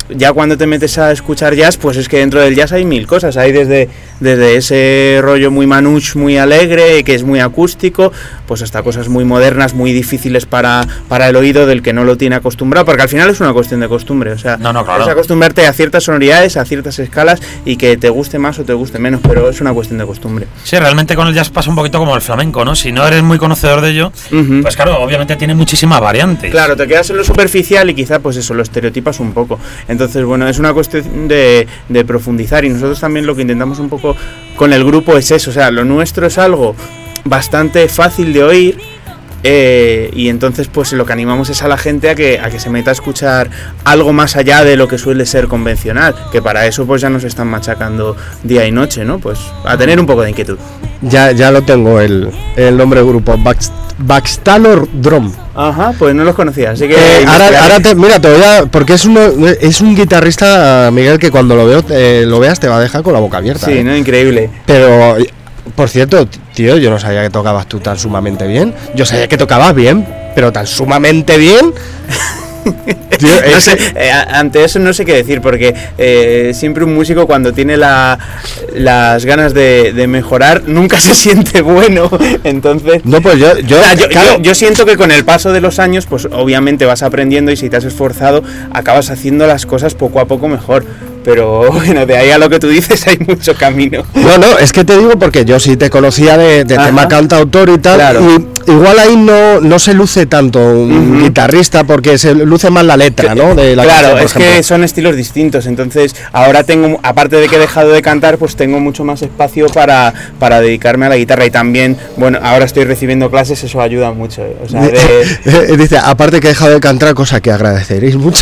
ya cuando te metes a escuchar jazz, pues es que dentro del jazz hay mil cosas, hay desde, desde ese rollo muy manouche, muy alegre, que es muy acústico, pues hasta cosas muy modernas, muy difíciles para, para el oído del que no lo tiene acostumbrado, porque al final es una cuestión de costumbre, o sea, no, no, claro. es acostumbrarte a ciertas sonoridades, a ciertas escalas y que te guste más o te guste menos, pero es una cuestión de costumbre. Sí, realmente con el jazz pasa un poquito como el flamenco, ¿no? Si no eres muy conocedor de ello, uh-huh. pues claro, obviamente tiene muchísimas variantes. Claro, te quedas en lo superficial y quizá pues eso, lo estereotipas un poco. Entonces, bueno, es una cuestión de, de profundizar y nosotros también lo que intentamos un poco con el grupo es eso, o sea, lo nuestro es algo bastante fácil de oír. Eh, y entonces pues lo que animamos es a la gente a que, a que se meta a escuchar algo más allá de lo que suele ser convencional, que para eso pues ya nos están machacando día y noche, ¿no? Pues a tener un poco de inquietud. Ya, ya lo tengo, el, el nombre del grupo, Backstalor Drum. Ajá, pues no los conocía, así que... Eh, ahora, ahora te, mira, te voy a... Porque es, uno, es un guitarrista, Miguel, que cuando lo, veo, eh, lo veas te va a dejar con la boca abierta. Sí, ¿eh? ¿no? Increíble. Pero... Por cierto, tío, yo no sabía que tocabas tú tan sumamente bien. Yo sabía que tocabas bien, pero tan sumamente bien. Tío, no sé, eh, ante eso no sé qué decir, porque eh, siempre un músico cuando tiene la, las ganas de, de mejorar nunca se siente bueno. Entonces, no, pues yo yo, o sea, yo, claro. yo yo siento que con el paso de los años, pues obviamente vas aprendiendo y si te has esforzado, acabas haciendo las cosas poco a poco mejor. Pero bueno, de ahí a lo que tú dices hay mucho camino. No, no, es que te digo porque yo sí te conocía de, de tema cantautor y tal, claro. Y igual ahí no, no se luce tanto un uh-huh. guitarrista porque se luce más la letra, ¿no? De la claro, canción, es que son estilos distintos, entonces ahora tengo, aparte de que he dejado de cantar, pues tengo mucho más espacio para, para dedicarme a la guitarra y también, bueno, ahora estoy recibiendo clases, eso ayuda mucho. ¿eh? O sea, de... Dice, aparte que he dejado de cantar, cosa que agradeceréis mucho.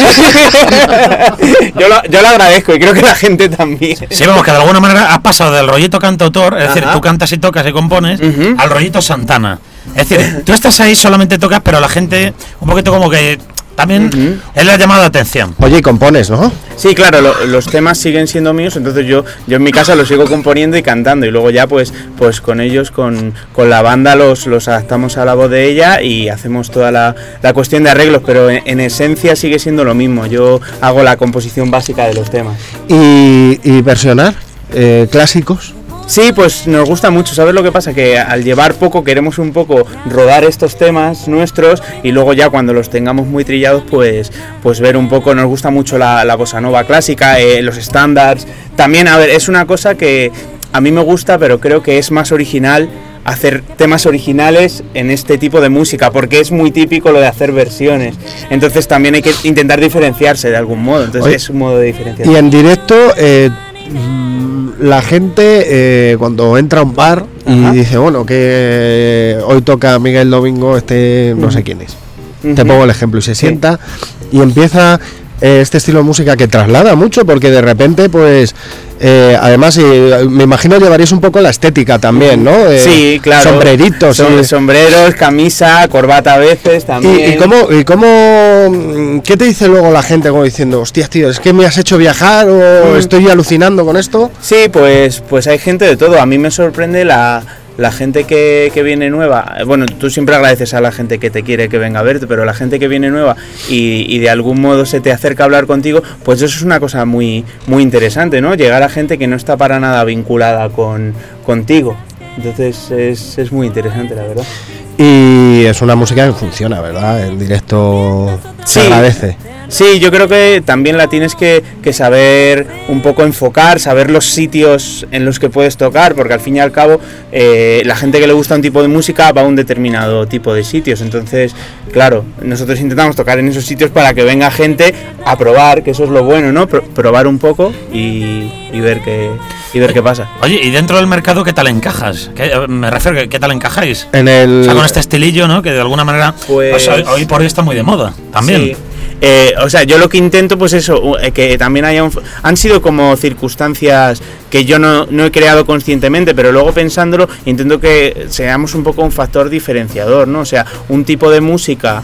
yo, lo, yo lo agradezco y creo que la gente también. Sí, vamos, que de alguna manera has pasado del rollito cantautor, es Ajá. decir, tú cantas y tocas y compones, uh-huh. al rollito Santana. Es decir, tú estás ahí, solamente tocas, pero la gente un poquito como que también uh-huh. es la llamada de atención. Oye, y compones, ¿no? Sí, claro, lo, los temas siguen siendo míos, entonces yo yo en mi casa los sigo componiendo y cantando y luego ya pues pues con ellos, con, con la banda los, los adaptamos a la voz de ella y hacemos toda la, la cuestión de arreglos, pero en, en esencia sigue siendo lo mismo, yo hago la composición básica de los temas. ¿Y, y versionar eh, clásicos? Sí, pues nos gusta mucho, ¿sabes lo que pasa? Que al llevar poco queremos un poco rodar estos temas nuestros y luego ya cuando los tengamos muy trillados pues pues ver un poco, nos gusta mucho la, la bossa nova clásica, eh, los estándares, también, a ver, es una cosa que a mí me gusta pero creo que es más original hacer temas originales en este tipo de música, porque es muy típico lo de hacer versiones, entonces también hay que intentar diferenciarse de algún modo, entonces Oye, es un modo de diferenciación. Y en directo... Eh, la gente eh, cuando entra a un bar Ajá. y dice, bueno, que hoy toca Miguel Domingo, este no sé quién es, uh-huh. te pongo el ejemplo, y se sienta sí. y empieza eh, este estilo de música que traslada mucho, porque de repente pues eh, además eh, me imagino llevaríais un poco la estética también, ¿no? Eh, sí, claro. Sombreritos. Som- sí. Sombreros, camisa, corbata a veces también. ¿Y, y, cómo, ¿Y cómo, qué te dice luego la gente como diciendo, hostias tío, es que me has hecho viajar o mm. estoy alucinando con esto? Sí, pues, pues hay gente de todo, a mí me sorprende la... La gente que, que viene nueva, bueno, tú siempre agradeces a la gente que te quiere que venga a verte, pero la gente que viene nueva y, y de algún modo se te acerca a hablar contigo, pues eso es una cosa muy, muy interesante, ¿no? Llegar a gente que no está para nada vinculada con, contigo. Entonces es, es muy interesante, la verdad. Y es una música que funciona, ¿verdad? En directo se sí. agradece. Sí, yo creo que también la tienes que, que saber un poco enfocar, saber los sitios en los que puedes tocar, porque al fin y al cabo eh, la gente que le gusta un tipo de música va a un determinado tipo de sitios, entonces, claro, nosotros intentamos tocar en esos sitios para que venga gente a probar, que eso es lo bueno, ¿no? Pro- probar un poco y, y ver qué y ver qué pasa. Oye, y dentro del mercado, ¿qué tal encajas? ¿Qué, me refiero, ¿qué tal encajáis? En el... O sea, con este estilillo, ¿no? Que de alguna manera pues, pues hoy, hoy por hoy está muy de moda, también. Sí. Eh, o sea, yo lo que intento, pues eso, eh, que también haya un... Han sido como circunstancias que yo no, no he creado conscientemente, pero luego pensándolo, intento que seamos un poco un factor diferenciador, ¿no? O sea, un tipo de música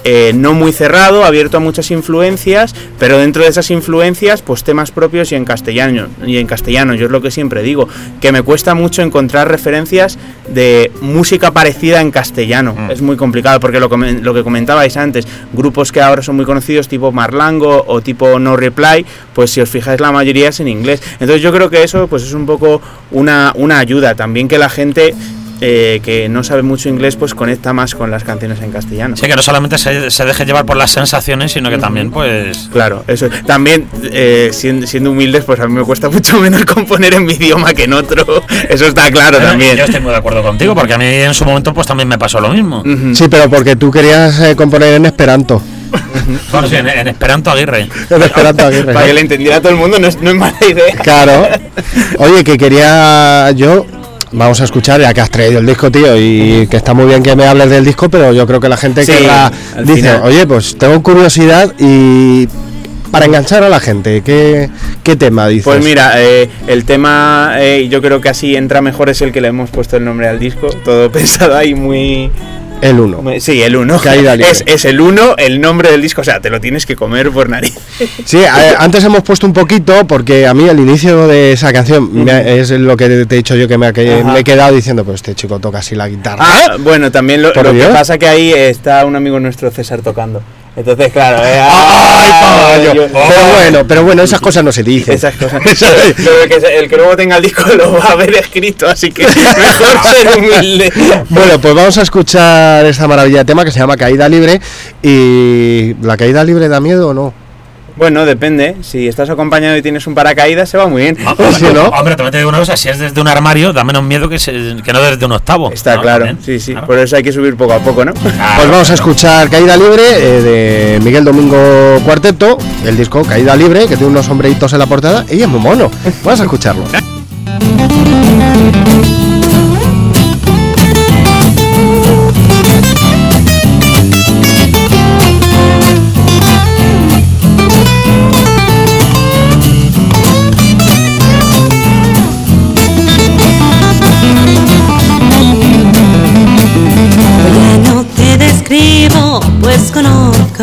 eh, no muy cerrado, abierto a muchas influencias, pero dentro de esas influencias, pues temas propios y en castellano. Y en castellano, yo es lo que siempre digo, que me cuesta mucho encontrar referencias de música parecida en castellano. Mm. Es muy complicado, porque lo, lo que comentabais antes, grupos que ahora son muy conocidos, tipo Marlango o tipo No Reply, pues si os fijáis la mayoría es en inglés. Entonces yo creo que eso pues es un poco una, una ayuda, también que la gente... Eh, que no sabe mucho inglés, pues conecta más con las canciones en castellano. Sí, que no solamente se, se deje llevar por las sensaciones, sino que también, pues... Claro, eso. También, eh, siendo, siendo humildes, pues a mí me cuesta mucho menos componer en mi idioma que en otro. Eso está claro. Pero también. Yo estoy muy de acuerdo contigo, porque a mí en su momento pues también me pasó lo mismo. Uh-huh. Sí, pero porque tú querías eh, componer en esperanto. Bueno, sí, en, en Esperanto Aguirre. En Esperanto Aguirre. Para que le entendiera a todo el mundo, no es, no es mala idea. Claro. Oye, que quería yo... Vamos a escuchar, ya que has traído el disco, tío, y que está muy bien que me hables del disco, pero yo creo que la gente sí, que la dice, final. Oye, pues tengo curiosidad y para enganchar a la gente, ¿qué, qué tema dices? Pues mira, eh, el tema, eh, yo creo que así entra mejor, es el que le hemos puesto el nombre al disco, todo pensado ahí muy... El uno. Sí, el uno. Es, es el uno, el nombre del disco, o sea, te lo tienes que comer por nariz. Sí, a, antes hemos puesto un poquito, porque a mí el inicio de esa canción uh-huh. me, es lo que te he dicho yo, que me, que me he quedado diciendo, pues este chico toca así la guitarra. Ah, bueno, también lo, lo que pasa que ahí está un amigo nuestro, César, tocando. Entonces, claro, eh, ¡ay, caballo! Yo, pero oh. bueno, pero bueno, esas cosas no se dicen. Esas cosas. el, que, el que luego tenga el disco lo va a ver escrito, así que mejor ser humilde. Bueno, pues vamos a escuchar esta maravilla de tema que se llama Caída Libre. ¿Y la caída libre da miedo o no? Bueno, depende. Si estás acompañado y tienes un paracaídas, se va muy bien. Ah, ¿sí, no? Hombre, también te digo una cosa, si es desde un armario, da menos miedo que, se, que no desde un octavo. Está ¿no? claro, También. sí, sí. Claro. Por eso hay que subir poco a poco, ¿no? Claro, pues vamos a escuchar Caída Libre eh, de Miguel Domingo Cuarteto, el disco Caída Libre, que tiene unos sombreritos en la portada, y es muy mono. Vamos a escucharlo. Pues conozco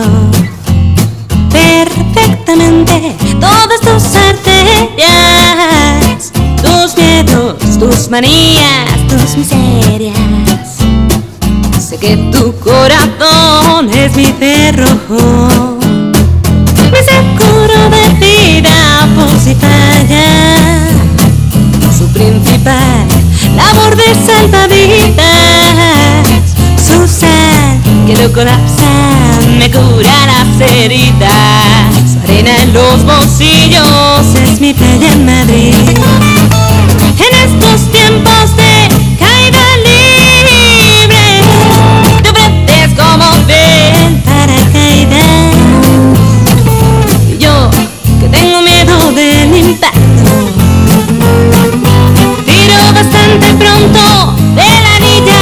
perfectamente todas tus arterias, tus miedos, tus manías, tus miserias. Sé que tu corazón es mi cerrojo, mi seguro de vida por si falla. Su principal labor de salvavidas, su sal que no colapsa, me cura las heridas. Su arena en los bolsillos es mi playa en Madrid. En estos tiempos de caída libre, te ofreces como ven paracaídas. Y yo, que tengo miedo del impacto, tiro bastante pronto de la anilla.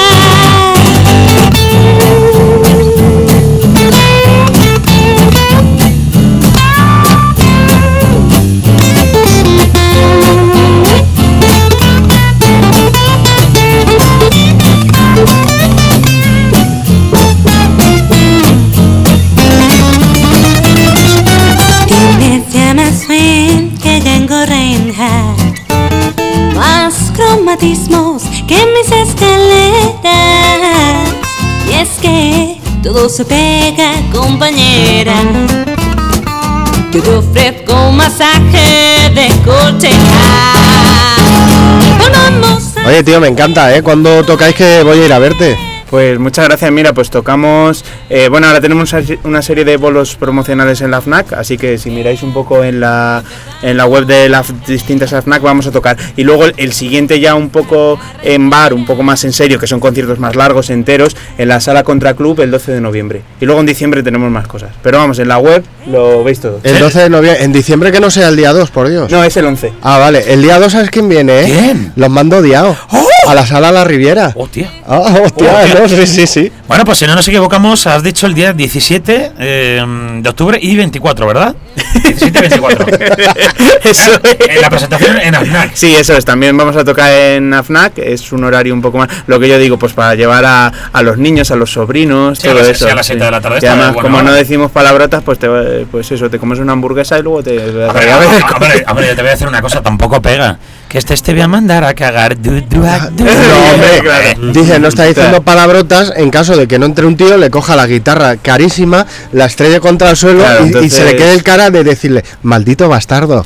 Más cromatismos que mis escaleras. Y es que todo se pega, compañera. Yo te ofrezco un masaje de corteja. Oye, tío, me encanta, ¿eh? Cuando tocáis que voy a ir a verte. Pues muchas gracias, mira, pues tocamos, eh, bueno, ahora tenemos una serie de bolos promocionales en la FNAC, así que si miráis un poco en la, en la web de las distintas FNAC vamos a tocar. Y luego el, el siguiente ya un poco en bar, un poco más en serio, que son conciertos más largos, enteros, en la Sala Contra Club el doce de noviembre. Y luego en diciembre tenemos más cosas. Pero vamos, en la web lo veis todo. El doce de noviembre, en diciembre que no sea el día dos, por Dios. No, es el once. Ah, vale, el día dos, ¿sabes quién viene, eh? ¿Quién? Los mando odiados. ¡Oh! A la Sala La Riviera. Hostia. Ah, hostia, hostia, claro, sí, sí, sí. Bueno, pues si no nos equivocamos, has dicho el día diecisiete eh, de octubre y veinticuatro, ¿verdad? diecisiete y veinticuatro. Eso En la presentación en AFNAC. Sí, eso es. También vamos a tocar en AFNAC. Es un horario un poco más. Lo que yo digo, pues para llevar a, a los niños, a los sobrinos, Sí, todo a las- eso. sí, a las siete de la tarde Y está además, bueno, como ahora. no decimos palabrotas, pues te, pues eso, te comes una hamburguesa y luego te. Hombre, hombre, hombre, yo te voy a decir una cosa, tampoco pega. Que este te voy a mandar a cagar. Du, du, a, du. No, hombre, Claro. dice, no está diciendo palabrotas en caso de que no entre un tío, le coja la guitarra carísima, la estrella contra el suelo Claro, y, y entonces- se le quede el cara de decirle, maldito bastardo.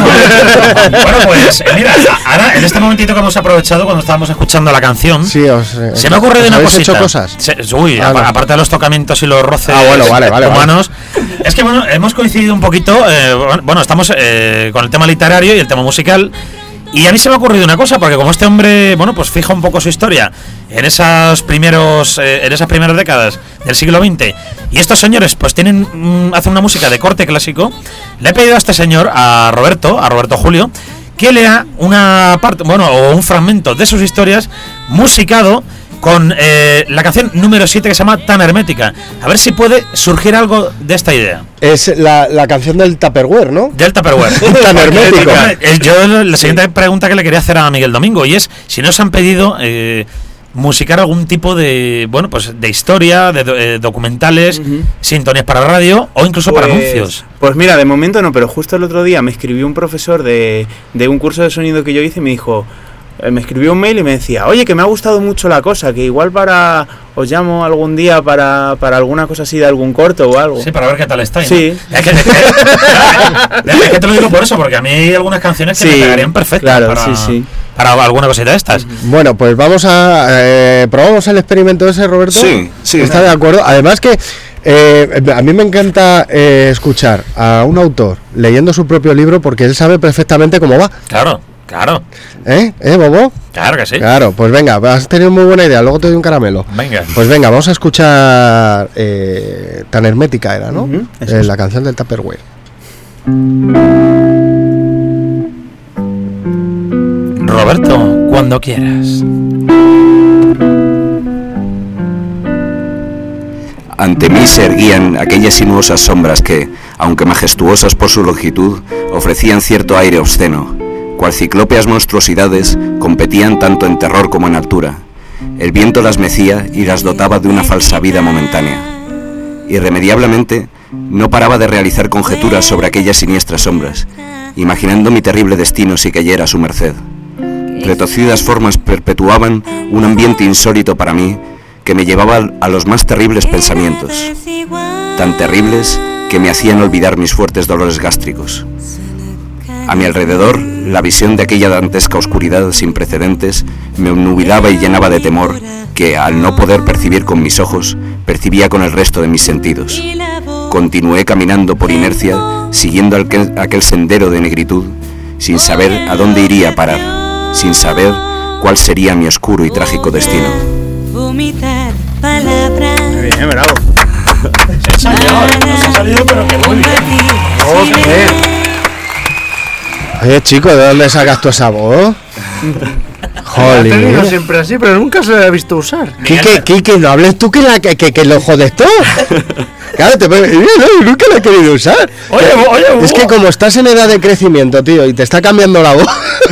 Bueno, pues eh, mira, a- ahora en este momentito que hemos aprovechado cuando estábamos escuchando la canción, Sí, os, eh, se me ocurre de ¿os una habéis cosita. hecho cosas? Se- uy, Ah, apa- no. aparte de los tocamientos y los roces Ah, bueno, vale, vale, humanos, es que bueno, hemos coincidido un poquito, eh, bueno, estamos eh, con el tema literario y el tema musical. Y a mí se me ha ocurrido una cosa, porque como este hombre, bueno, pues fija un poco su historia en esos primeros, eh, en esas primeras décadas del siglo veinte, y estos señores, pues tienen, mm, hacen una música de corte clásico. Le he pedido a este señor, a Roberto, a Roberto Julio, que lea una parte, bueno, o un fragmento de sus historias musicado con eh, la canción número siete que se llama Tan Hermética. A ver si puede surgir algo de esta idea. Es la, la canción del Tupperware, ¿no? Del Tupperware. Tan hermético. Eh, Yo la siguiente pregunta que le quería hacer a Miguel Domingo, y es si nos han pedido eh, musicar algún tipo de, bueno, pues de historia, de do- eh, documentales, Ujú. sintonías para radio o incluso para anuncios. Pues mira, de momento no, pero justo el otro día me escribió un profesor de, de un curso de sonido que yo hice y me dijo, eh, me escribió un mail y me decía, oye, que me ha gustado mucho la cosa, que igual para os llamo algún día para, para alguna cosa así de algún corto o algo. Sí, para ver qué tal está. Sí. Es que, es que- es que te lo digo por eso, porque a mí hay algunas canciones que Sí, me pegarían perfectas claro, para, sí, sí. para alguna cosita de estas. Bueno, pues vamos a... Eh, ¿probamos el experimento ese, Roberto? Sí, sí. ¿Está de acuerdo? Además que eh, a mí me encanta eh, escuchar a un autor leyendo su propio libro porque él sabe perfectamente cómo va. Claro, claro, ¿Eh? ¿Eh, Bobo? claro que sí. Claro, pues venga, has tenido muy buena idea, luego te doy un caramelo. Venga. Pues venga, vamos a escuchar eh, Tan Hermética era, ¿no? Ujú, eso Eh, es. la canción del Tupperware. Roberto, cuando quieras. Ante mí se erguían aquellas sinuosas sombras que, aunque majestuosas por su longitud, ofrecían cierto aire obsceno. Cual ciclópeas monstruosidades, competían tanto en terror como en altura. El viento las mecía y las dotaba de una falsa vida momentánea. Irremediablemente, no paraba de realizar conjeturas sobre aquellas siniestras sombras, imaginando mi terrible destino si cayera a su merced. Retorcidas formas perpetuaban un ambiente insólito para mí que me llevaba a los más terribles pensamientos, tan terribles que me hacían olvidar mis fuertes dolores gástricos. A mi alrededor, la visión de aquella dantesca oscuridad sin precedentes me obnubilaba y llenaba de temor que, al no poder percibir con mis ojos, percibía con el resto de mis sentidos. Continué caminando por inercia, siguiendo aquel, aquel sendero de negritud, sin saber a dónde iría a parar, sin saber cuál sería mi oscuro y trágico destino. Vomitar palabras. Muy bien, bravo. Se ha salido, no se ha salido, pero que muy bien. Oye, chico, ¿de dónde sacas tú esa voz? La he tenido Jolín. siempre así, pero nunca se la he visto usar. Quique, Quique, no hables tú que, la, que, que, que lo jodes todo. Claro, te puede- no, no, nunca la he querido usar. Oye, Que- oye, es que como estás en edad de crecimiento, tío, y te está cambiando la voz.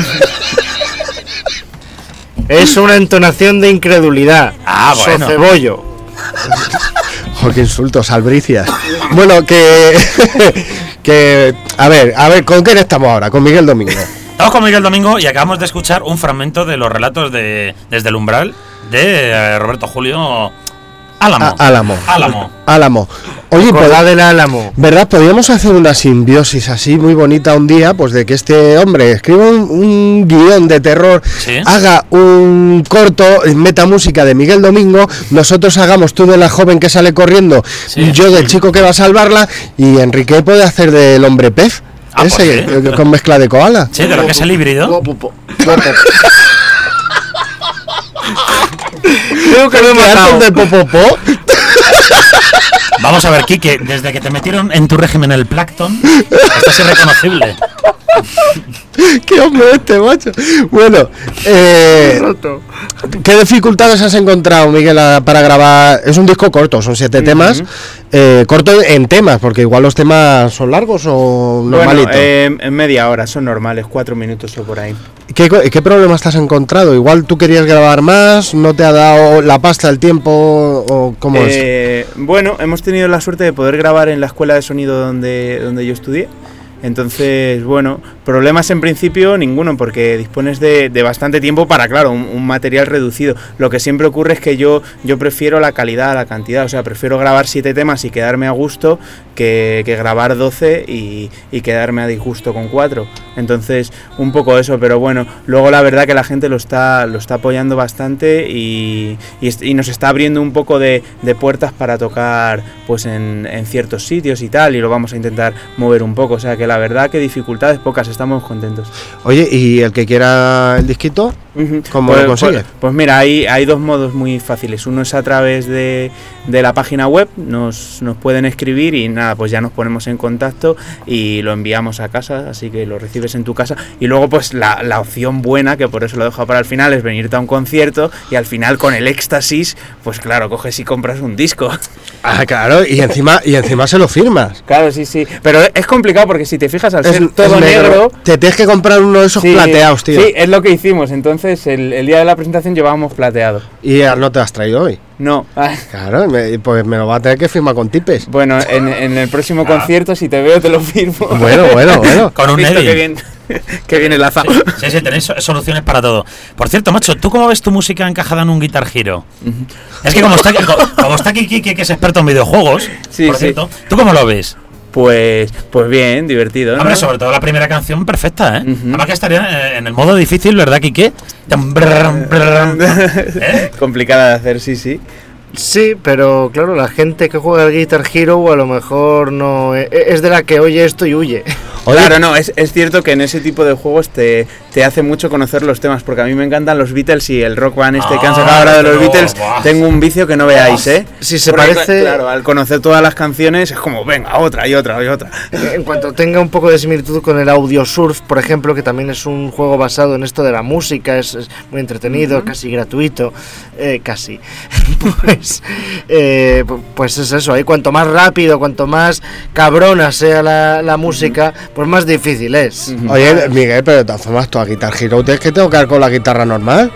Es una entonación de incredulidad. Ah, bueno. Socebollo. Joder, qué insultos, albricias. Bueno, que. que. A ver, a ver, ¿con quién estamos ahora? Con Miguel Domingo. Estamos con Miguel Domingo y acabamos de escuchar un fragmento de los relatos de Desde el Umbral de eh, Roberto Julio Álamo. A- Álamo. Álamo. Álamo. Oye, pues, Colá del Álamo. ¿verdad? Podríamos hacer una simbiosis así muy bonita un día, pues de que este hombre escriba un, un guión de terror, Sí. haga un corto, meta música de Miguel Domingo, nosotros hagamos tú de la joven que sale corriendo, Sí. yo del chico que va a salvarla, y Enrique puede hacer del hombre pez, Ah, pues ese, sí. eh, con mezcla de koala. Sí, de lo que es el híbrido. Creo que lo he ¿Qué matado. hacen de popopó? Vamos a ver, Quique, desde que te metieron en tu régimen el plancton, estás irreconocible. ¡Qué hombre este, macho! Bueno, eh, ¿Qué dificultades has encontrado, Miguel, a- para grabar? Es un disco corto, son siete temas. Eh, corto en temas, porque igual los temas son largos o Bueno, normalitos. eh, en media hora, son normales, cuatro minutos o por ahí. ¿Qué, co- ¿Qué problemas te has encontrado? Igual tú querías grabar más, no te ha dado la pasta, el tiempo, o cómo es. Eh, bueno, hemos tenido la suerte de poder grabar en la escuela de sonido donde, donde yo estudié. Entonces, bueno, problemas en principio ninguno, porque dispones de, de bastante tiempo para, claro, un, un material reducido. Lo que siempre ocurre es que yo, yo prefiero la calidad a la cantidad, o sea, prefiero grabar siete temas y quedarme a gusto que, que grabar doce y, y quedarme a disgusto con cuatro. Entonces, un poco eso, pero bueno, luego la verdad que la gente lo está, lo está apoyando bastante y, y, est- y nos está abriendo un poco de, de puertas para tocar pues en, en ciertos sitios y tal, y lo vamos a intentar mover un poco, o sea que la verdad que dificultades pocas, estamos contentos. Oye, ¿y el que quiera el disquito? Ujú. ¿Cómo Pues- lo consigue? Pues, pues mira, hay, hay dos modos muy fáciles. Uno es a través de, de la página web, nos, nos pueden escribir y nada, pues ya nos ponemos en contacto y lo enviamos a casa, así que lo recibes en tu casa. Y luego pues la, la opción buena, que por eso lo dejo para el final, es venirte a un concierto y al final con el éxtasis, pues claro, coges y compras un disco. Ah, claro, y encima, y encima se lo firmas. Claro, sí, sí. Pero es complicado porque si te fijas, al Es- ser es todo negro, Te tienes que comprar uno de esos sí, plateados, tío. Sí, es lo que hicimos. Entonces, el, el día de la presentación llevábamos plateado. Y ya no te has traído hoy. No. Claro, me- pues me lo va a tener que firmar con tipes. Bueno, en, en el próximo concierto, si te veo, te lo firmo. Bueno, bueno, bueno. Con un Visto Neville. que bien, que bien enlazado. Sí, sí, tenéis so- soluciones para todo. Por cierto, macho, ¿tú cómo ves tu música encajada en un Guitar Hero? Es que como está, co- como está aquí Kike, que es experto en videojuegos, Sí, por sí. cierto, ¿tú cómo lo ves? Pues, pues bien, divertido, ¿no? Hombre, sobre todo la primera canción, perfecta, ¿eh? Ujú. Además que estaría eh, en el modo difícil, ¿verdad, Kike? Tan brrrr, brrrr, ¿eh? Complicada de hacer, sí, sí. Sí, pero claro, la gente que juega al Guitar Hero a lo mejor no e- es de la que oye esto y huye. Oye, Claro, no, es, es cierto que en ese tipo de juegos te, te hace mucho conocer los temas, porque a mí me encantan los Beatles y el Rock Band este que han Ah, sacado ahora de los pero, Beatles, buah. tengo un vicio que no veáis, ¿eh? Si se Porque, parece- Claro, al conocer todas las canciones es como, venga, otra y otra y otra. En cuanto tenga un poco de similitud con el Audio Surf, por ejemplo, que también es un juego basado en esto de la música, es, es muy entretenido, casi gratuito, eh, casi. Pues, eh, pu- pues es eso, ahí cuanto más rápido, cuanto más cabrona sea la, la música, pues más difícil es. Oye, Miguel, pero de todas formas, tú a Guitar Hero tienes que tocar con la guitarra normal.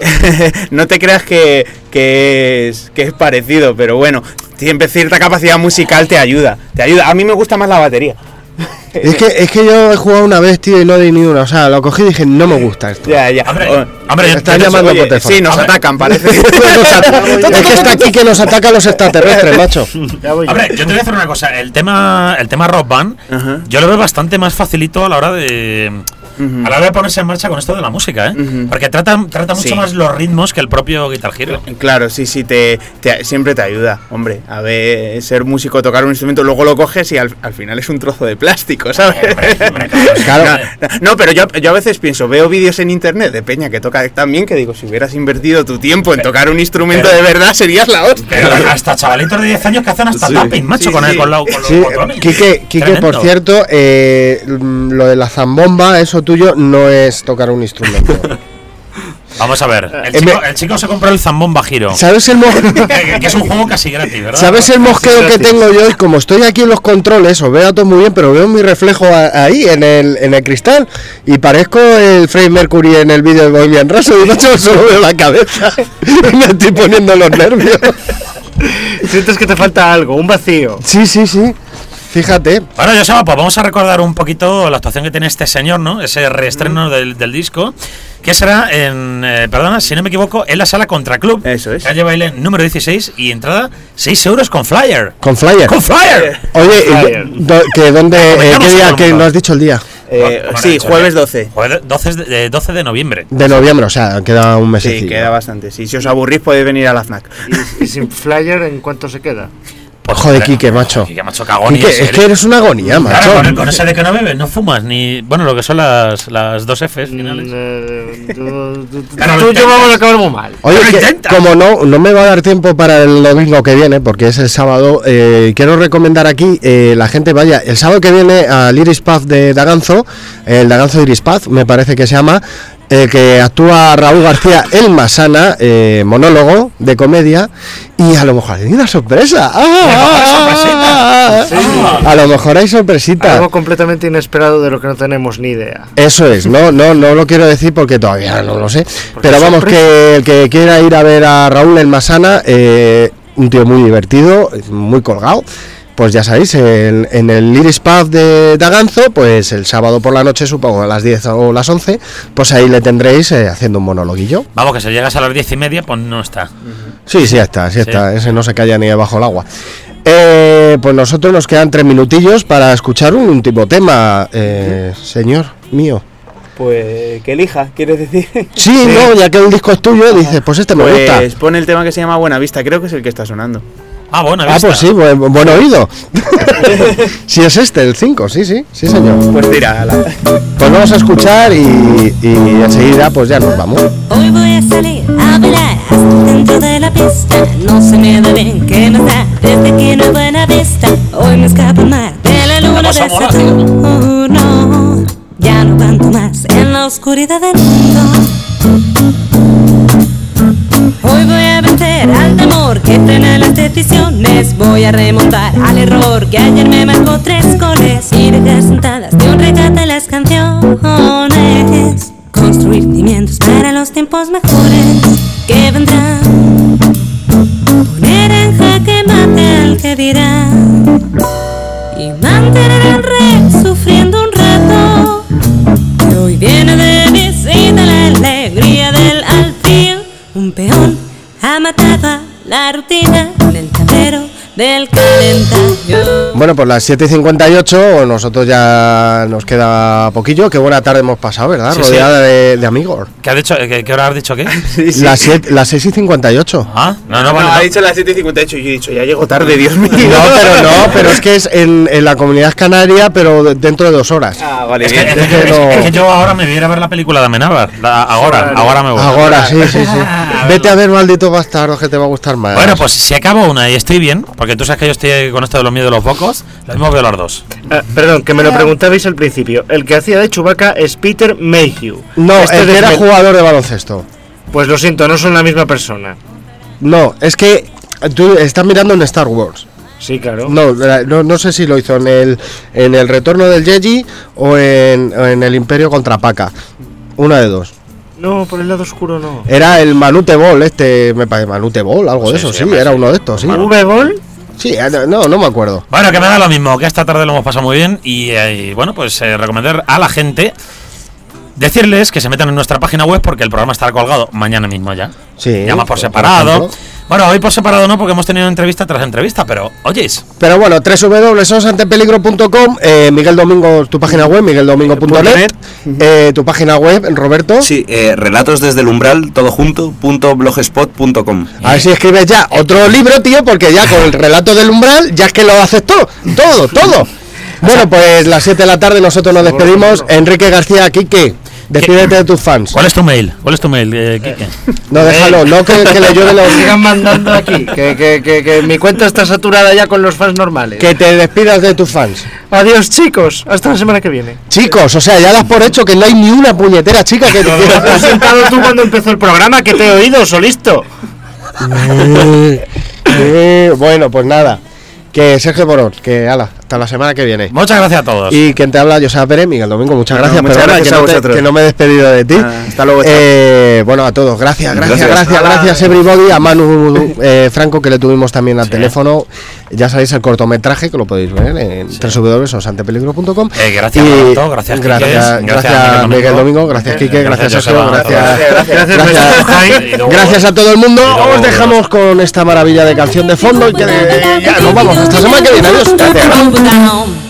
No te creas que, que, es, que es parecido, pero bueno, siempre cierta capacidad musical te ayuda. Te ayuda. A mí me gusta más la batería. Es que, es que yo he jugado una vez, tío, y no di ni una. O sea, lo cogí y dije, no me gusta esto. Ya, ya. Hombre, Oh, hombre, Me yo- están yo- llamando oye, por teléfono. sí, nos Hombre. atacan, parece. Nos at- es que está aquí que nos atacan los extraterrestres, macho. Ya voy yo. Hombre, yo te voy a decir una cosa, el tema, el tema Rock Band, Ajá. yo lo veo bastante más facilito a la hora de Ujú. a la hora de ponerse en marcha con esto de la música, ¿eh? Ujú. Porque trata, trata mucho Sí. más los ritmos que el propio Guitar Hero. Claro, sí, sí, te, te- siempre te ayuda, hombre. A ver, ser músico, tocar un instrumento, luego lo coges y al, al final es un trozo de plástico, ¿sabes? Hombre, hombre, claro, Claro. No, no, pero yo, yo a veces pienso, veo vídeos en internet de peña que toca tan bien que digo, si hubieras invertido tu tiempo en tocar un instrumento pero- de verdad, serías la hostia. Pero hasta chavalitos de diez años que hacen hasta Sí. tapping, macho, Sí, con, el- sí. con, la- con los Sí, botones. Quique, Quique, Tremendo. por cierto, eh, mm, lo de la zambomba, eso tuyo, no es tocar un instrumento. Vamos a ver, el Eh, chico, me- el chico se compró el Zambomba Giro, ¿Sabes el, mo- que, que es un juego casi gratis, ¿verdad? ¿Sabes el mosqueo que tengo yo? Y como estoy aquí en los controles, os veo todo muy bien, pero veo mi reflejo a- ahí, en el, en el cristal, y parezco el Freddie Mercury en el vídeo de Bohemian Rhapsody, y macho, solo veo la cabeza y me estoy poniendo los nervios. Sientes que te falta algo, un vacío. Sí, sí, sí. Fíjate. Bueno, Joseba, pues vamos a recordar un poquito la actuación que tiene este señor, ¿no? Ese reestreno del, del disco, que será en, eh, perdona, si no me equivoco, en la sala Contraclub. Eso es. Calle Baile número dieciséis y entrada seis euros con flyer. Con flyer. ¡Con flyer! Oye, Flyer. ¿y do- que dónde, eh, Comentamos ¿qué día? todo, Que ¿no? no has dicho el día? Eh, Bueno, sí, dicho, jueves ¿eh? doce. Jueves doce de, doce de noviembre. De noviembre, o sea, queda un mes. Sí, queda bastante. Sí, si os aburrís podéis venir a la FNAC. Y, y sin flyer, ¿en cuánto se queda? Pues, Joder, hombre, Quique, macho. Quique, macho, cagón. Quique, y es ese, que eres una agonía, macho. Claro, con, con ese de que no bebes, no fumas, ni. Bueno, lo que son las, las dos Fs finales. Mm, eh, tú- tú- tú- Claro, lo tú y yo intenta. vamos a acabar muy mal. Oye, Pero que intenta. como no, no me va a dar tiempo para el domingo que viene, porque es el sábado, eh, quiero recomendar aquí, eh, la gente vaya, el sábado que viene al Iris Path de Daganzo, el Daganzo Iris Path, me parece que se llama, eh, que actúa Raúl García El Masana, eh, monólogo de comedia, y a lo mejor hay una sorpresa. ¡Ah! Sí. A lo mejor hay sorpresita. Algo completamente inesperado de lo que no tenemos ni idea. Eso es, no, no, no lo quiero decir porque todavía no lo sé. Porque Pero vamos, sorpresa. que el que quiera ir a ver a Raúl El Masana, eh, un tío muy divertido, muy colgado. Pues ya sabéis, en, en el Iris Pub de Daganzo, pues el sábado por la noche, supongo a las diez o las once, pues ahí le tendréis eh, haciendo un monologuillo. Vamos, que si llegas a las diez y media, pues no está. Sí, sí está, sí Sí. está, ese no se calla ni debajo del agua. Eh, pues nosotros nos quedan tres minutillos para escuchar un último tema, eh, señor mío. Pues que elija, ¿quieres decir? Sí, no, ya que el disco es tuyo, dices, pues este me gusta. Pues pon el tema que se llama Buena Vista, creo que es el que está sonando. Ah, bueno, Ah, pues sí, buen, buen oído. Sí, es este, el cinco, sí, sí, sí, señor. Pues tira, ala. Pues vamos a escuchar y, y enseguida pues ya nos vamos. Hoy voy a salir a bailar hasta dentro de la pista. No se me da bien que me da desde que no hay buena vista. Hoy me escapo mar de la luna de Saturno. Ya no aguanto más en la oscuridad del mundo. Hoy voy a vencer al temor que frena las decisiones. Voy a remontar al error que ayer me marcó tres goles. Y dejar sentadas de un regate las canciones. Construir cimientos para los tiempos mejores que vendrán. Poner en jaque mate al que dirá. Y mantener al rey sufriendo un rato. Que hoy viene de visita la alegría del alfil. Un peón ha matado a la rutina en el tablero del calendario. Bueno, pues las siete y cincuenta y ocho, nosotros ya nos queda poquillo. Qué buena tarde hemos pasado, ¿verdad? Sí, Rodeada de, de amigos. ¿Qué, has dicho, qué, ¿Qué hora has dicho qué? Sí, sí. Las, siete- las seis y cincuenta y ocho. Ah, no, no, No, vale. ha no. dicho las siete y cincuenta y ocho y yo he dicho, ya llego tarde, Dios mío. No, pero no, pero es que es en, en la Comunidad Canaria, pero de- dentro de dos horas. Ah, vale, Es que, bien. es, que, Es que no- es que yo ahora me voy a ir a ver la película de Amenábar. La- Ahora, ahora me voy. Ahora, sí, sí, sí. A Vete verlo. a ver, maldito bastardo, que te va a gustar más. Bueno, pues si acabo una y estoy bien, porque tú sabes que yo estoy con esto de los miedos de los focos, lo mismo veo las dos. Ah, perdón, que me lo preguntabais al principio. El que hacía de Chewbacca es Peter Mayhew. No, Este el que era desmel- jugador de baloncesto. Pues lo siento, no son la misma persona. No, es que tú estás mirando en Star Wars. Sí, claro. No, la- no, no sé si lo hizo en el en el Retorno del Jedi o en, o en el Imperio contra Paca. Una de dos. No, por el lado oscuro no. Era el Manute Ball, este, me parece, Manute Ball, algo de Sí, eso, sí, sí, además, era sí. uno de estos, sí. ¿V-Ball? Sí, eh, no, no me acuerdo. Bueno, que me da lo mismo, que esta tarde lo hemos pasado muy bien y, eh, y, bueno, pues eh, recomendar a la gente, decirles que se metan en nuestra página web porque el programa estará colgado mañana mismo ya. Sí. Llama por por separado. ejemplo. Bueno, hoy por separado no, porque hemos tenido entrevista tras entrevista, pero oyes. Pero bueno, doble u doble u doble u punto sos ante peligro punto com, eh, Miguel Domingo, tu página web, miguel domingo punto net, eh, tu página web, Roberto. Sí, eh, relatos desde el umbral, todo junto, punto blogspot punto com. A ver si escribes ya otro libro, tío, porque ya con el relato del umbral, ya es que lo haces todo, todo, todo. Bueno, pues las siete de la tarde nosotros nos despedimos. Enrique García, Quique, despídete de tus fans. ¿Cuál es tu mail? ¿Cuál es tu mail, eh, Quique? No, déjalo, no que, que le llueve los... Sigan mandando aquí, que, que, que, que mi cuenta está saturada ya con los fans normales. Que te despidas de tus fans. Adiós, chicos. Hasta la semana que viene. Chicos, o sea, ya das por hecho que no hay ni una puñetera chica que te Te has presentado tú cuando empezó el programa, que te he oído, solisto. Eh, bueno, pues nada. Que Sergio Borón, que ala, hasta la semana que viene. Muchas gracias a todos. Y quien te habla, José Pérez, Miguel Domingo, muchas Bueno, gracias. muchas Perdona gracias que, a no te- vosotros. que no me he despedido de ti. Ah, hasta luego, chao. Eh, bueno, a todos, gracias, gracias, Gracias. gracias, gracias, everybody. A Manu eh, Franco, que le tuvimos también al teléfono. Ya sabéis el cortometraje, que lo podéis ver en doble u doble u doble u punto sos ante peligro punto com. Eh, gracias, Y- Roberto, gracias, Quique, gracias, gracias, gracias, Miguel Miguel Domingo. Domingo, gracias, Quique, gracias, Gracias, Sergio, Joseba. gracias, Gracias, gracias, gracias, Jaime. Y luego- gracias a todo el mundo. y luego- Os dejamos con esta maravilla de canción de fondo y que eh, ya nos vamos hasta la semana que viene. Adiós. Gracias. Down.